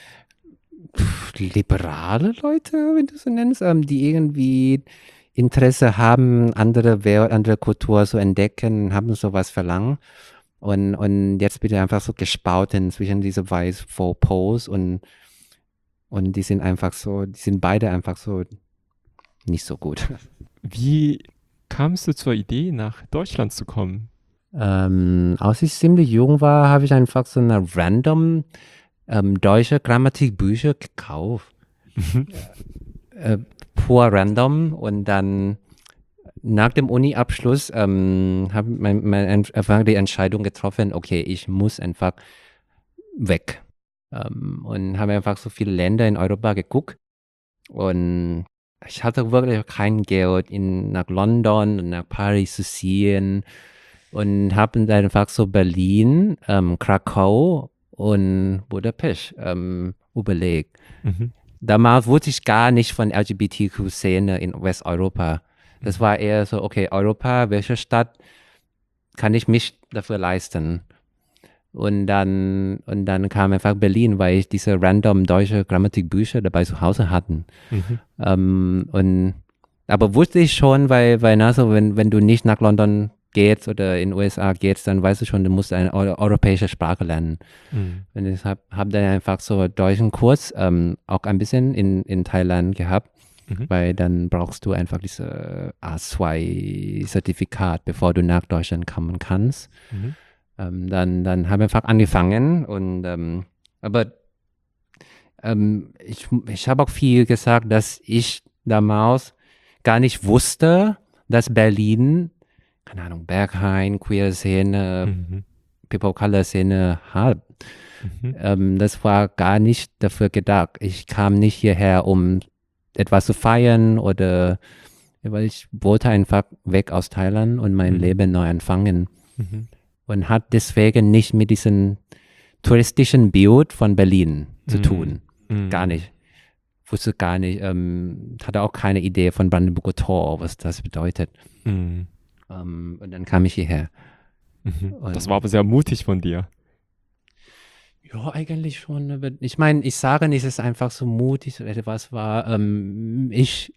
pff, liberale Leute, wenn du so nennst, ähm, die irgendwie Interesse haben, andere Welt, andere Kultur zu entdecken, haben sowas verlangen. Und, und jetzt bin ich einfach so gespalten zwischen diese weiß Four Poles und, und die sind einfach so, die sind beide einfach so nicht so gut. Wie kamst du zur Idee, nach Deutschland zu kommen? Ähm, als ich ziemlich jung war, habe ich einfach so eine random ähm, deutsche Grammatikbücher gekauft. äh, pur random und dann nach dem Uni-Abschluss ähm, habe ich mein, mein, einfach die Entscheidung getroffen, okay, ich muss einfach weg. Ähm, und habe einfach so viele Länder in Europa geguckt und ich hatte wirklich kein Geld, in, nach London und nach Paris zu ziehen und habe dann einfach so Berlin, ähm, Krakau und Budapest ähm, überlegt. Mhm. Damals wusste ich gar nicht von L G B T Q-Szene in Westeuropa. Das war eher so, okay, Europa, welche Stadt kann ich mich dafür leisten? Und dann, und dann kam einfach Berlin, weil ich diese random deutsche Grammatikbücher dabei zu Hause hatten. Mhm. Ähm, und, aber wusste ich schon, weil, weil na, so, wenn, wenn du nicht nach London gehst oder in den U S A gehst, dann weißt du schon, du musst eine eu- europäische Sprache lernen. Mhm. Und ich habe hab dann einfach so einen deutschen Kurs ähm, auch ein bisschen in, in Thailand gehabt, Mhm. weil dann brauchst du einfach diese A zwei Zertifikat, bevor du nach Deutschland kommen kannst. Mhm. Ähm, dann, dann haben wir einfach angefangen und ähm, aber ähm, ich, ich habe auch viel gesagt, dass ich damals gar nicht wusste, dass Berlin, keine Ahnung, Berghain, Queer-Szene, Mhm. People-Color-Szene hat. Mhm. Ähm, das war gar nicht dafür gedacht. Ich kam nicht hierher, um etwas zu feiern oder weil ich wollte einfach weg aus Thailand und mein Mhm. Leben neu anfangen Mhm. und hat deswegen nicht mit diesem touristischen Bild von Berlin zu Mhm. tun. Mhm. Gar nicht. Wusste gar nicht, ähm, hatte auch keine Idee von Brandenburger Tor, was das bedeutet. Mhm. Ähm, und dann kam ich hierher. Mhm. Und- Das war aber sehr mutig von dir. Ja, eigentlich schon. Aber ich meine, ich sage nicht, es ist einfach so mutig oder etwas war. Ähm, ich,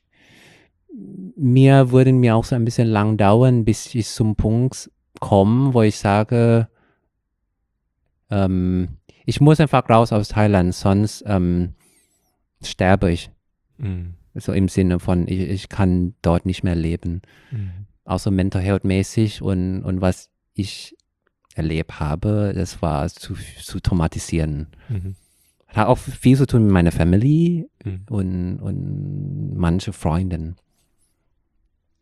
mir würde mir auch so ein bisschen lang dauern, bis ich zum Punkt komme, wo ich sage, ähm, ich muss einfach raus aus Thailand, sonst ähm, sterbe ich. Mhm. So im Sinne von, ich, ich kann dort nicht mehr leben. Mhm. Auch so mental health mäßig und, und was ich erlebt habe, das war zu, zu traumatisieren. Mhm. Hat auch viel zu tun mit meiner Family Mhm. und, und manche Freunden.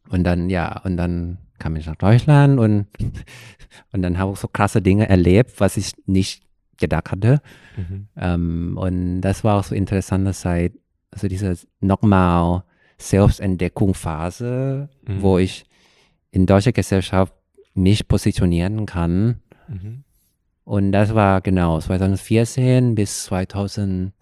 Und dann, ja, und dann kam ich nach Deutschland und, und dann habe ich so krasse Dinge erlebt, was ich nicht gedacht hatte. Mhm. Ähm, und das war auch so interessante Zeit, also diese nochmal Selbstentdeckungsphase, Mhm. wo ich in deutscher Gesellschaft mich positionieren kann. Mhm. Und das war genau zwanzig vierzehn bis zwanzig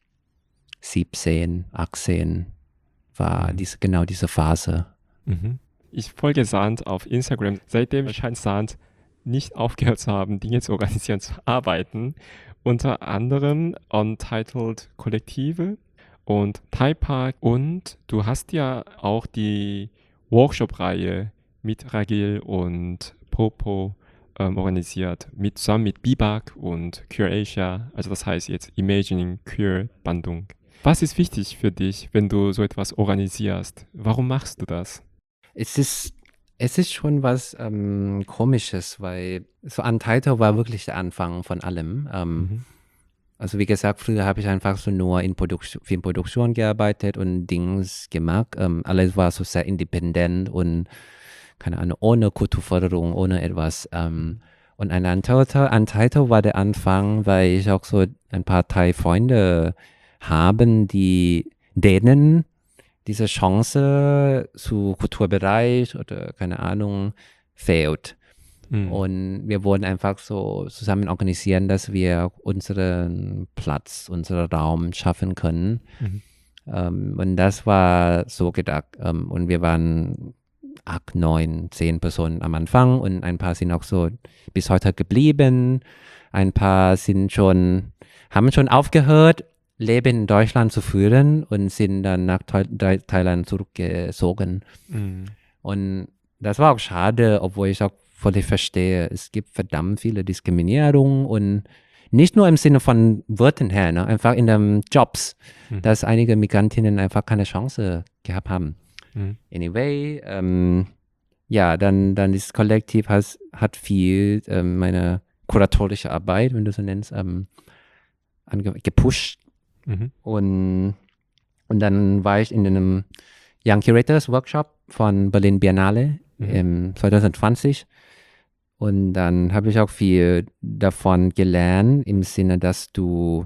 siebzehn, achtzehn war Mhm. diese, genau diese Phase. Mhm. Ich folge Sand auf Instagram. Seitdem scheint Sand nicht aufgehört zu haben, Dinge zu organisieren, zu arbeiten. Unter anderem Untitled Kollektive und Thai Park. Und du hast ja auch die Workshop-Reihe mit Ragil und Popo ähm, organisiert, mit, zusammen mit Bibak und Queer Asia. Also das heißt jetzt Imagining Queer Bandung. Was ist wichtig für dich, wenn du so etwas organisierst? Warum machst du das? Es ist, es ist schon was ähm, Komisches, weil so Untitled war wirklich der Anfang von allem. Ähm, Mhm. Also wie gesagt, früher habe ich einfach so nur in Produktion, Filmproduktion gearbeitet und Dings gemacht. Ähm, alles war so sehr independent und keine Ahnung, ohne Kulturförderung, ohne etwas. Ähm, und ein Untitled, Untitled war der Anfang, weil ich auch so ein paar Thai-Freunde haben, die denen diese Chance zu Kulturbereich oder keine Ahnung fehlt. Mhm. Und wir wollen einfach so zusammen organisieren, dass wir unseren Platz, unseren Raum schaffen können. Mhm. Ähm, und das war so gedacht. Ähm, und wir waren acht, neun, zehn Personen am Anfang und ein paar sind auch so bis heute geblieben. Ein paar sind schon, haben schon aufgehört, Leben in Deutschland zu führen und sind dann nach Thai- Thai- Thailand zurückgezogen. Mhm. Und das war auch schade, obwohl ich auch völlig verstehe, es gibt verdammt viele Diskriminierung und nicht nur im Sinne von Wörtern her, ne, einfach in den Jobs, Mhm. dass einige Migrantinnen einfach keine Chance gehabt haben. Mhm. Anyway, ähm, ja, dann, dann das Kollektiv has, hat viel ähm, meine kuratorische Arbeit, wenn du so nennst, ähm, ange- gepusht. Mhm. Und, und dann war ich in einem Young Curators Workshop von Berlin Biennale Mhm. im zwanzig zwanzig. Und dann habe ich auch viel davon gelernt, im Sinne, dass du,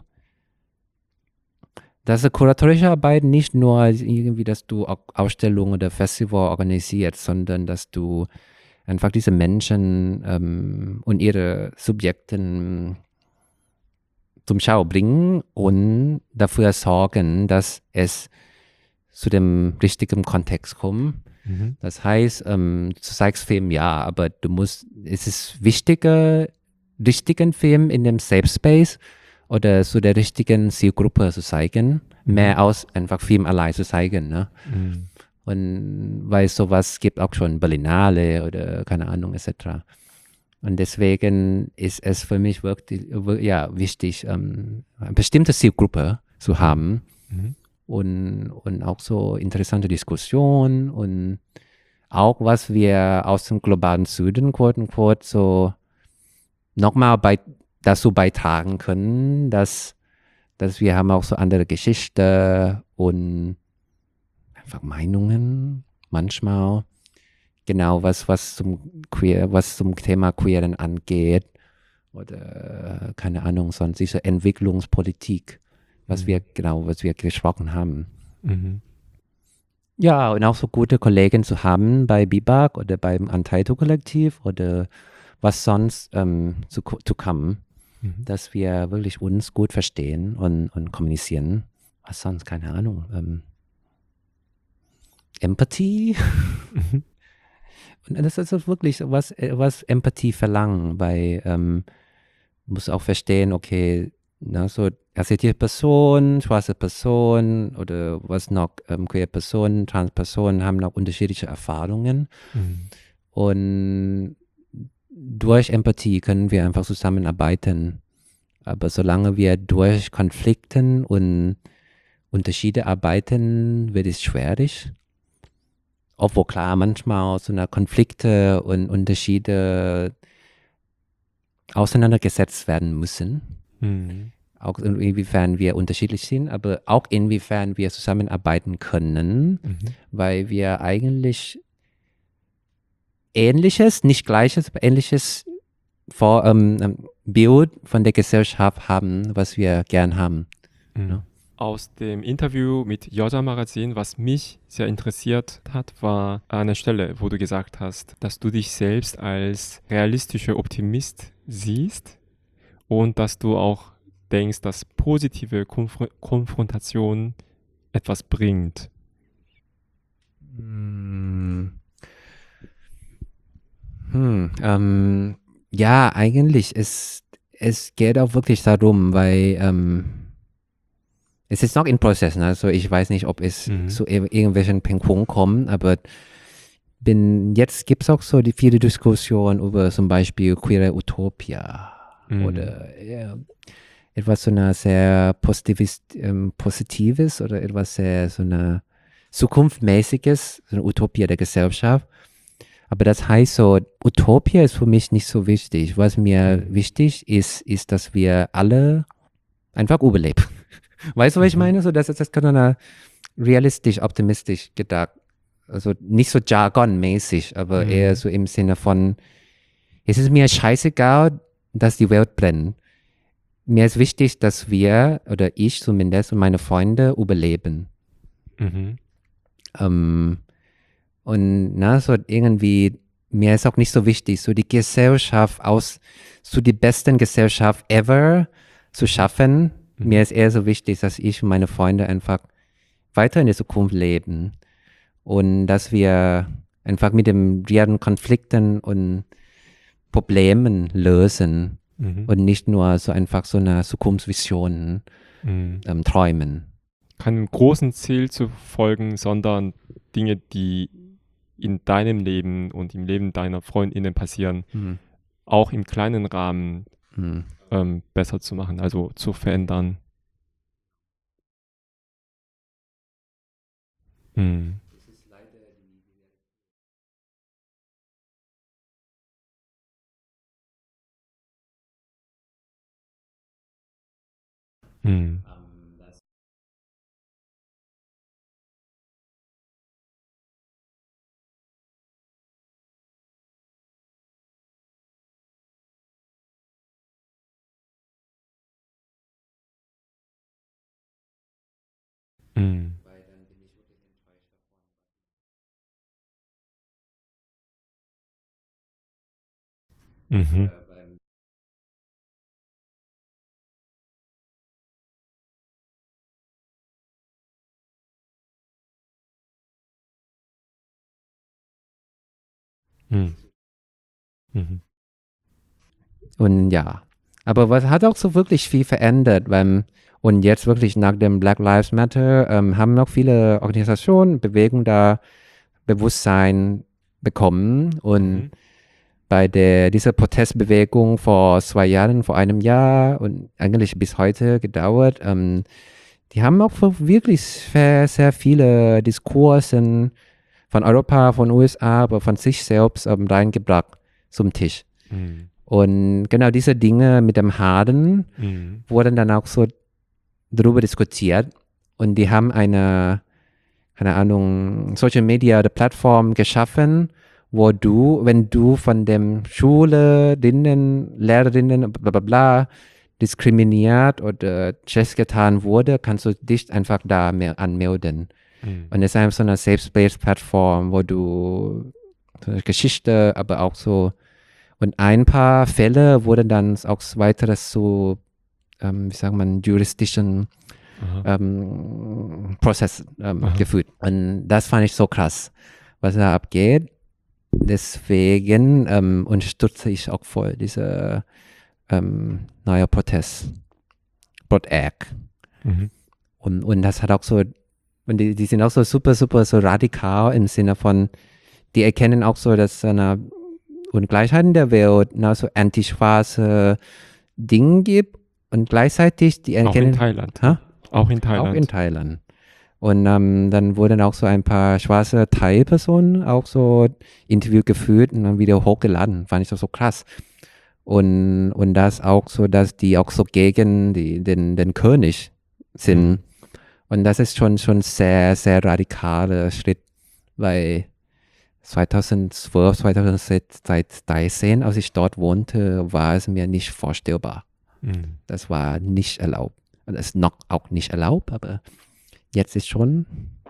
dass die kuratorische Arbeit nicht nur irgendwie, dass du Au- Ausstellungen oder Festival organisierst, sondern dass du einfach diese Menschen ähm, und ihre Subjekten zum Schau bringen und dafür sorgen, dass es zu dem richtigen Kontext kommt. Mhm. Das heißt, ähm, du zeigst Film, ja, aber du musst, es ist wichtiger, richtigen Film in dem Safe Space oder zu der richtigen Zielgruppe zu zeigen, mehr aus einfach Film allein zu zeigen, ne? Mhm. Und weil sowas gibt auch schon Berlinale oder keine Ahnung et cetera. Und deswegen ist es für mich wirklich, wir- ja, wichtig, ähm, eine bestimmte Zielgruppe zu haben Mhm. und, und auch so interessante Diskussionen und auch was wir aus dem globalen Süden, quote unquote, so nochmal bei, dazu beitragen können, dass, dass wir haben auch so andere Geschichte und einfach Meinungen manchmal, genau was, was zum Queer, was zum Thema Queeren angeht oder keine Ahnung, sonst diese Entwicklungspolitik, was Mhm. wir, genau, was wir gesprochen haben. Mhm. Ja, und auch so gute Kollegen zu haben bei Bibak oder beim Antaito-Kollektiv oder was sonst ähm, zu, ko- zu kommen, Mhm. dass wir wirklich uns gut verstehen und, und kommunizieren. Was sonst, keine Ahnung. Ähm, Empathie. Mhm. Und das ist wirklich so was, äh, was Empathie verlangt, weil ähm, muss auch verstehen, okay, na, so asiatische Person, schwarze Person oder was noch, ähm, queer Personen, trans Personen haben noch unterschiedliche Erfahrungen Mhm. und durch Empathie können wir einfach zusammenarbeiten. Aber solange wir durch Konflikten und Unterschiede arbeiten, wird es schwierig. Obwohl klar, manchmal so eine Konflikte und Unterschiede auseinandergesetzt werden müssen. Mhm. Auch inwiefern wir unterschiedlich sind, aber auch inwiefern wir zusammenarbeiten können, Mhm. weil wir eigentlich ähnliches, nicht gleiches, aber ähnliches Vor, ähm, Bild von der Gesellschaft haben, was wir gern haben. Mhm. Ja. Aus dem Interview mit Yoda Magazin, was mich sehr interessiert hat, war eine Stelle, wo du gesagt hast, dass du dich selbst als realistischer Optimist siehst und dass du auch denkst, dass positive Konf- Konfrontation etwas bringt. Hm, hm, ähm, ja, eigentlich, es, es geht auch wirklich darum, weil ähm, es ist noch in Prozess, ne? Also ich weiß nicht, ob es Mhm. zu ir- irgendwelchen Punkten kommt, aber bin, jetzt gibt es auch so die viele Diskussionen über zum Beispiel Queer Utopia Mhm. oder ja, etwas so eine sehr positives, ähm, positives oder etwas sehr so eine zukunftsmäßiges, so eine Utopia der Gesellschaft. Aber das heißt so, Utopia ist für mich nicht so wichtig. Was mir Mhm. wichtig ist, ist, dass wir alle einfach überleben. Weißt du, was ich Mhm. meine? So, das ist das kann man realistisch, optimistisch gedacht. Also nicht so jargonmäßig, aber Mhm. eher so im Sinne von, es ist mir scheißegal, dass die Welt brennt. Mir ist wichtig, dass wir, oder ich zumindest und meine Freunde überleben. Mhm. Ähm, und na, so irgendwie, mir ist auch nicht so wichtig, so die Gesellschaft aus, so die besten Gesellschaft ever zu schaffen. Mhm. Mir ist eher so wichtig, dass ich und meine Freunde einfach weiter in der Zukunft leben und dass wir einfach mit den realen Konflikten und Problemen lösen Mhm. und nicht nur so einfach so eine Zukunftsvision Mhm. ähm, träumen. Keinem großen Ziel zu folgen, sondern Dinge, die in deinem Leben und im Leben deiner Freundinnen passieren, Hm. auch im kleinen Rahmen Hm. ähm, besser zu machen, also zu verändern. Mhm. Mhm. Mhm. Mhm. Mhm. Mhm. Und ja, aber was hat auch so wirklich viel verändert, weil und jetzt wirklich nach dem Black Lives Matter ähm, haben noch viele Organisationen, Bewegungen da Bewusstsein bekommen und Mhm. bei der, dieser Protestbewegung vor zwei Jahren, vor einem Jahr und eigentlich bis heute gedauert, ähm, die haben auch wirklich sehr, sehr viele Diskursen von Europa, von U S A, aber von sich selbst ähm, reingebracht zum Tisch. Mhm. Und genau diese Dinge mit dem Harden Mhm. wurden dann auch so darüber diskutiert und die haben eine, keine Ahnung, Social Media oder Plattform geschaffen, wo du, wenn du von dem Schülerinnen, Lehrerinnen, bla bla bla, diskriminiert oder schlecht getan wurde, kannst du dich einfach da mehr anmelden. Mhm. Und es ist einfach so eine Safe Space Plattform, wo du so eine Geschichte, aber auch so, und ein paar Fälle wurden dann auch weiteres so, ähm, wie sagt man, juristischen Aha. ähm, Prozess ähm, Aha. geführt. Und das fand ich so krass, was da abgeht. Deswegen ähm, unterstütze ich auch voll diese ähm, neue Protest, Protest. Mhm. Und, und das hat auch so, und die, die sind auch so super, super so radikal im Sinne von, die erkennen auch so, dass so eine Ungleichheit in der Welt, na, so antischwarze Dinge gibt und gleichzeitig die Auch erkennen, in Thailand. Ha? Auch in Thailand. Auch in Thailand. Und ähm, dann wurden auch so ein paar schwarze Thai-Personen auch so Interview geführt und dann wieder hochgeladen. Fand ich das so krass. Und, und das auch so, dass die auch so gegen die, den, den König sind. Mhm. Und das ist schon schon sehr, sehr radikaler Schritt, weil zweitausendzwölf, zweitausenddreizehn, als ich dort wohnte, war es mir nicht vorstellbar. Mhm. Das war nicht erlaubt. Das ist noch auch nicht erlaubt, aber jetzt ist schon.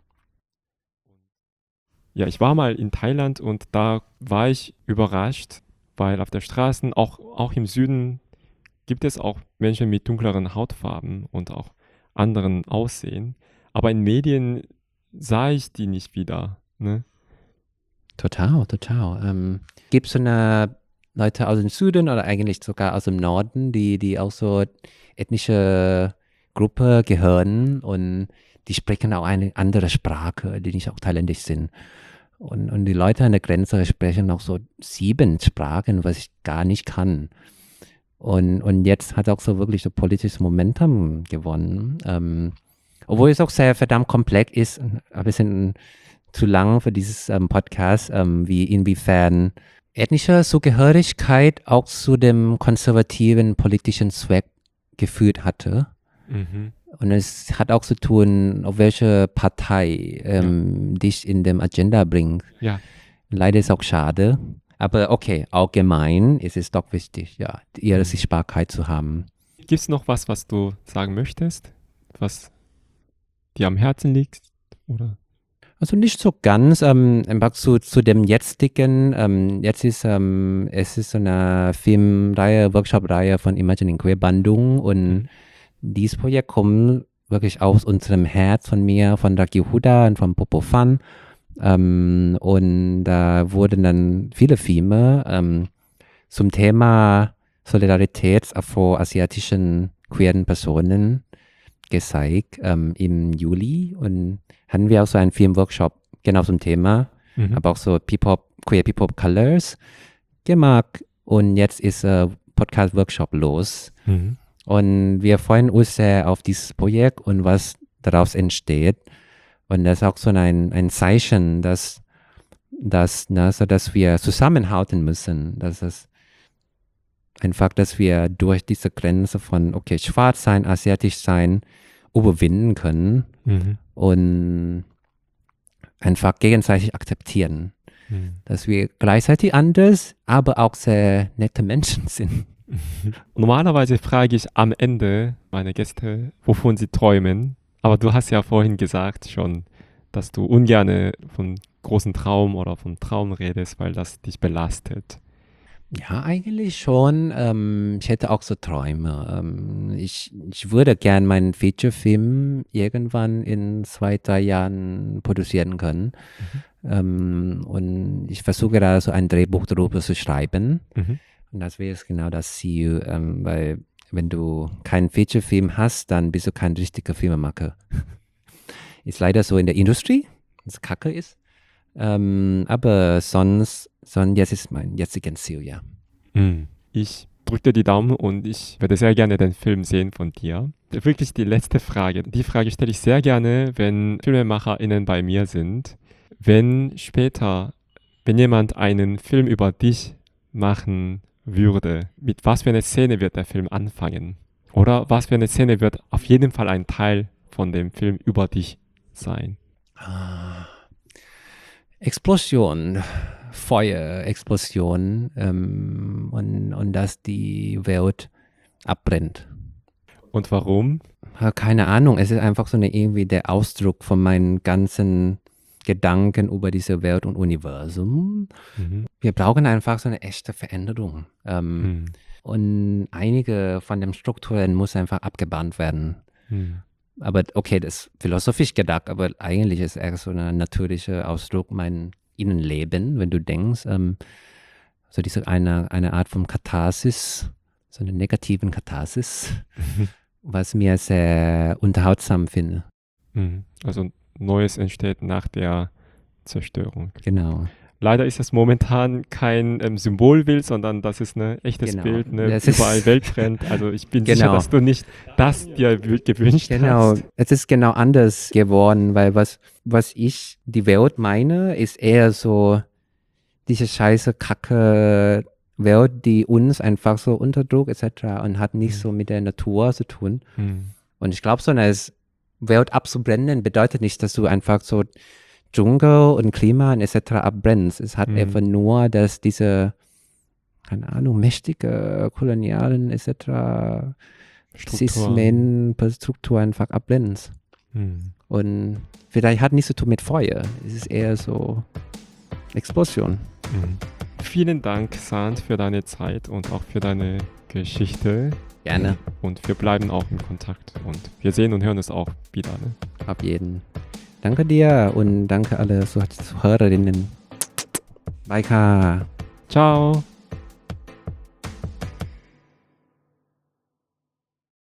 Ja, ich war mal in Thailand und da war ich überrascht, weil auf der Straße, auch, auch im Süden, gibt es auch Menschen mit dunkleren Hautfarben und auch anderen Aussehen. Aber in Medien sah ich die nicht wieder. Ne? Total, total. Ähm, gibt es so eine Leute aus dem Süden oder eigentlich sogar aus dem Norden, die, die auch so ethnische Gruppe gehören und die sprechen auch eine andere Sprache, die nicht auch thailändisch sind. Und, und die Leute an der Grenze sprechen auch so sieben Sprachen, was ich gar nicht kann. Und, und jetzt hat auch so wirklich so politisches Momentum gewonnen. Ähm, obwohl es auch sehr verdammt komplex ist, ein bisschen zu lang für dieses ähm, Podcast, ähm, wie inwiefern ethnische Zugehörigkeit auch zu dem konservativen politischen Zweck geführt hatte. Mhm. Und es hat auch zu tun, auf welche Partei ähm, ja. dich in dem Agenda bringt. Ja. Leider ist es auch schade. Aber okay, allgemein ist es doch wichtig, ja, ihre Sichtbarkeit zu haben. Gibt es noch was, was du sagen möchtest, was dir am Herzen liegt? Oder? Also nicht so ganz, ähm, einfach zu, zu dem jetzigen, ähm, jetzt ist, ähm, es ist so eine Filmreihe, Workshop-Reihe von Imagining Queer Bandung und mhm. dieses Projekt kommt wirklich aus unserem Herz von mir, von Raki Huda und von Popo Fan. Ähm, und da wurden dann viele Filme ähm, zum Thema Solidarität afroasiatischen queeren Personen gezeigt ähm, im Juli und hatten wir auch so einen Filmworkshop genau zum Thema, mhm. aber auch so P-Pop, Queer P-Pop Colors gemacht und jetzt ist ein Podcast-Workshop los. Mhm. Und wir freuen uns sehr auf dieses Projekt und was daraus entsteht. Und das ist auch so ein, ein Zeichen, dass, dass, ne, so dass wir zusammenhalten müssen. Das ist einfach, dass wir durch diese Grenze von, okay, schwarz sein, asiatisch sein, überwinden können mhm. und einfach gegenseitig akzeptieren. Mhm. Dass wir gleichzeitig anders, aber auch sehr nette Menschen sind. Normalerweise frage ich am Ende meine Gäste, wovon sie träumen. Aber du hast ja vorhin gesagt schon, dass du ungern von großen Traum oder von Traum redest, weil das dich belastet. Ja, eigentlich schon. Ähm, ich hätte auch so Träume. Ähm, ich, ich würde gern meinen Feature-Film irgendwann in zwei, drei Jahren produzieren können. Mhm. Ähm, und ich versuche da so ein Drehbuch darüber zu schreiben. Mhm. Und das wäre jetzt genau das Ziel, ähm, weil wenn du keinen Feature-Film hast, dann bist du kein richtiger Filmemacher. Ist leider so in der Industrie, das kacke ist. Ähm, aber sonst, sonst, jetzt ist mein jetziges Ziel, ja. Ich drücke dir die Daumen und ich würde sehr gerne den Film sehen von dir. Wirklich die letzte Frage. Die Frage stelle ich sehr gerne, wenn FilmemacherInnen bei mir sind. Wenn später, wenn jemand einen Film über dich machen würde, mit was für eine Szene wird der Film anfangen? Oder was für eine Szene wird auf jeden Fall ein Teil von dem Film über dich sein? Ah. Explosion, Feuer, Explosion ähm, und, und dass die Welt abbrennt. Und warum? Keine Ahnung, es ist einfach so eine irgendwie der Ausdruck von meinen ganzen Gedanken über diese Welt und Universum. Mhm. Wir brauchen einfach so eine echte Veränderung. Ähm, mhm. Und einige von den Strukturen muss einfach abgebannt werden. Mhm. Aber okay, das ist philosophisch gedacht, aber eigentlich ist es so ein natürlicher Ausdruck mein Innenleben, wenn du denkst, ähm, so diese eine, eine Art von Katharsis, so eine negativen Katharsis, mhm. was mir sehr unterhaltsam finde. Mhm. Also Neues entsteht nach der Zerstörung. Genau. Leider ist es momentan kein ähm, Symbolbild, sondern das ist ein echtes genau. Bild, ne, das überall Welttrend. Also ich bin genau. sicher, dass du nicht das dir gewünscht genau. hast. Genau, es ist genau anders geworden, weil was, was ich die Welt meine, ist eher so diese scheiße, kacke Welt, die uns einfach so unterdrückt et cetera und hat nicht mhm. so mit der Natur zu tun. Mhm. Und ich glaube, so eine Welt abzubrennen bedeutet nicht, dass du einfach so Dschungel und Klima und et cetera abbrennt. Es hat Mhm. einfach nur, dass diese, keine Ahnung, mächtige kolonialen et cetera Sismen, Strukturen einfach abbrennt. Mhm. Und vielleicht hat nichts zu tun mit Feuer. Es ist eher so Explosion. Mhm. Vielen Dank, Sand, für deine Zeit und auch für deine Geschichte. Gerne. Und wir bleiben auch in Kontakt und wir sehen und hören uns auch wieder. Ne? Auf jeden. Danke dir und danke alle Zuhörerinnen. Bye, Ka. Ciao.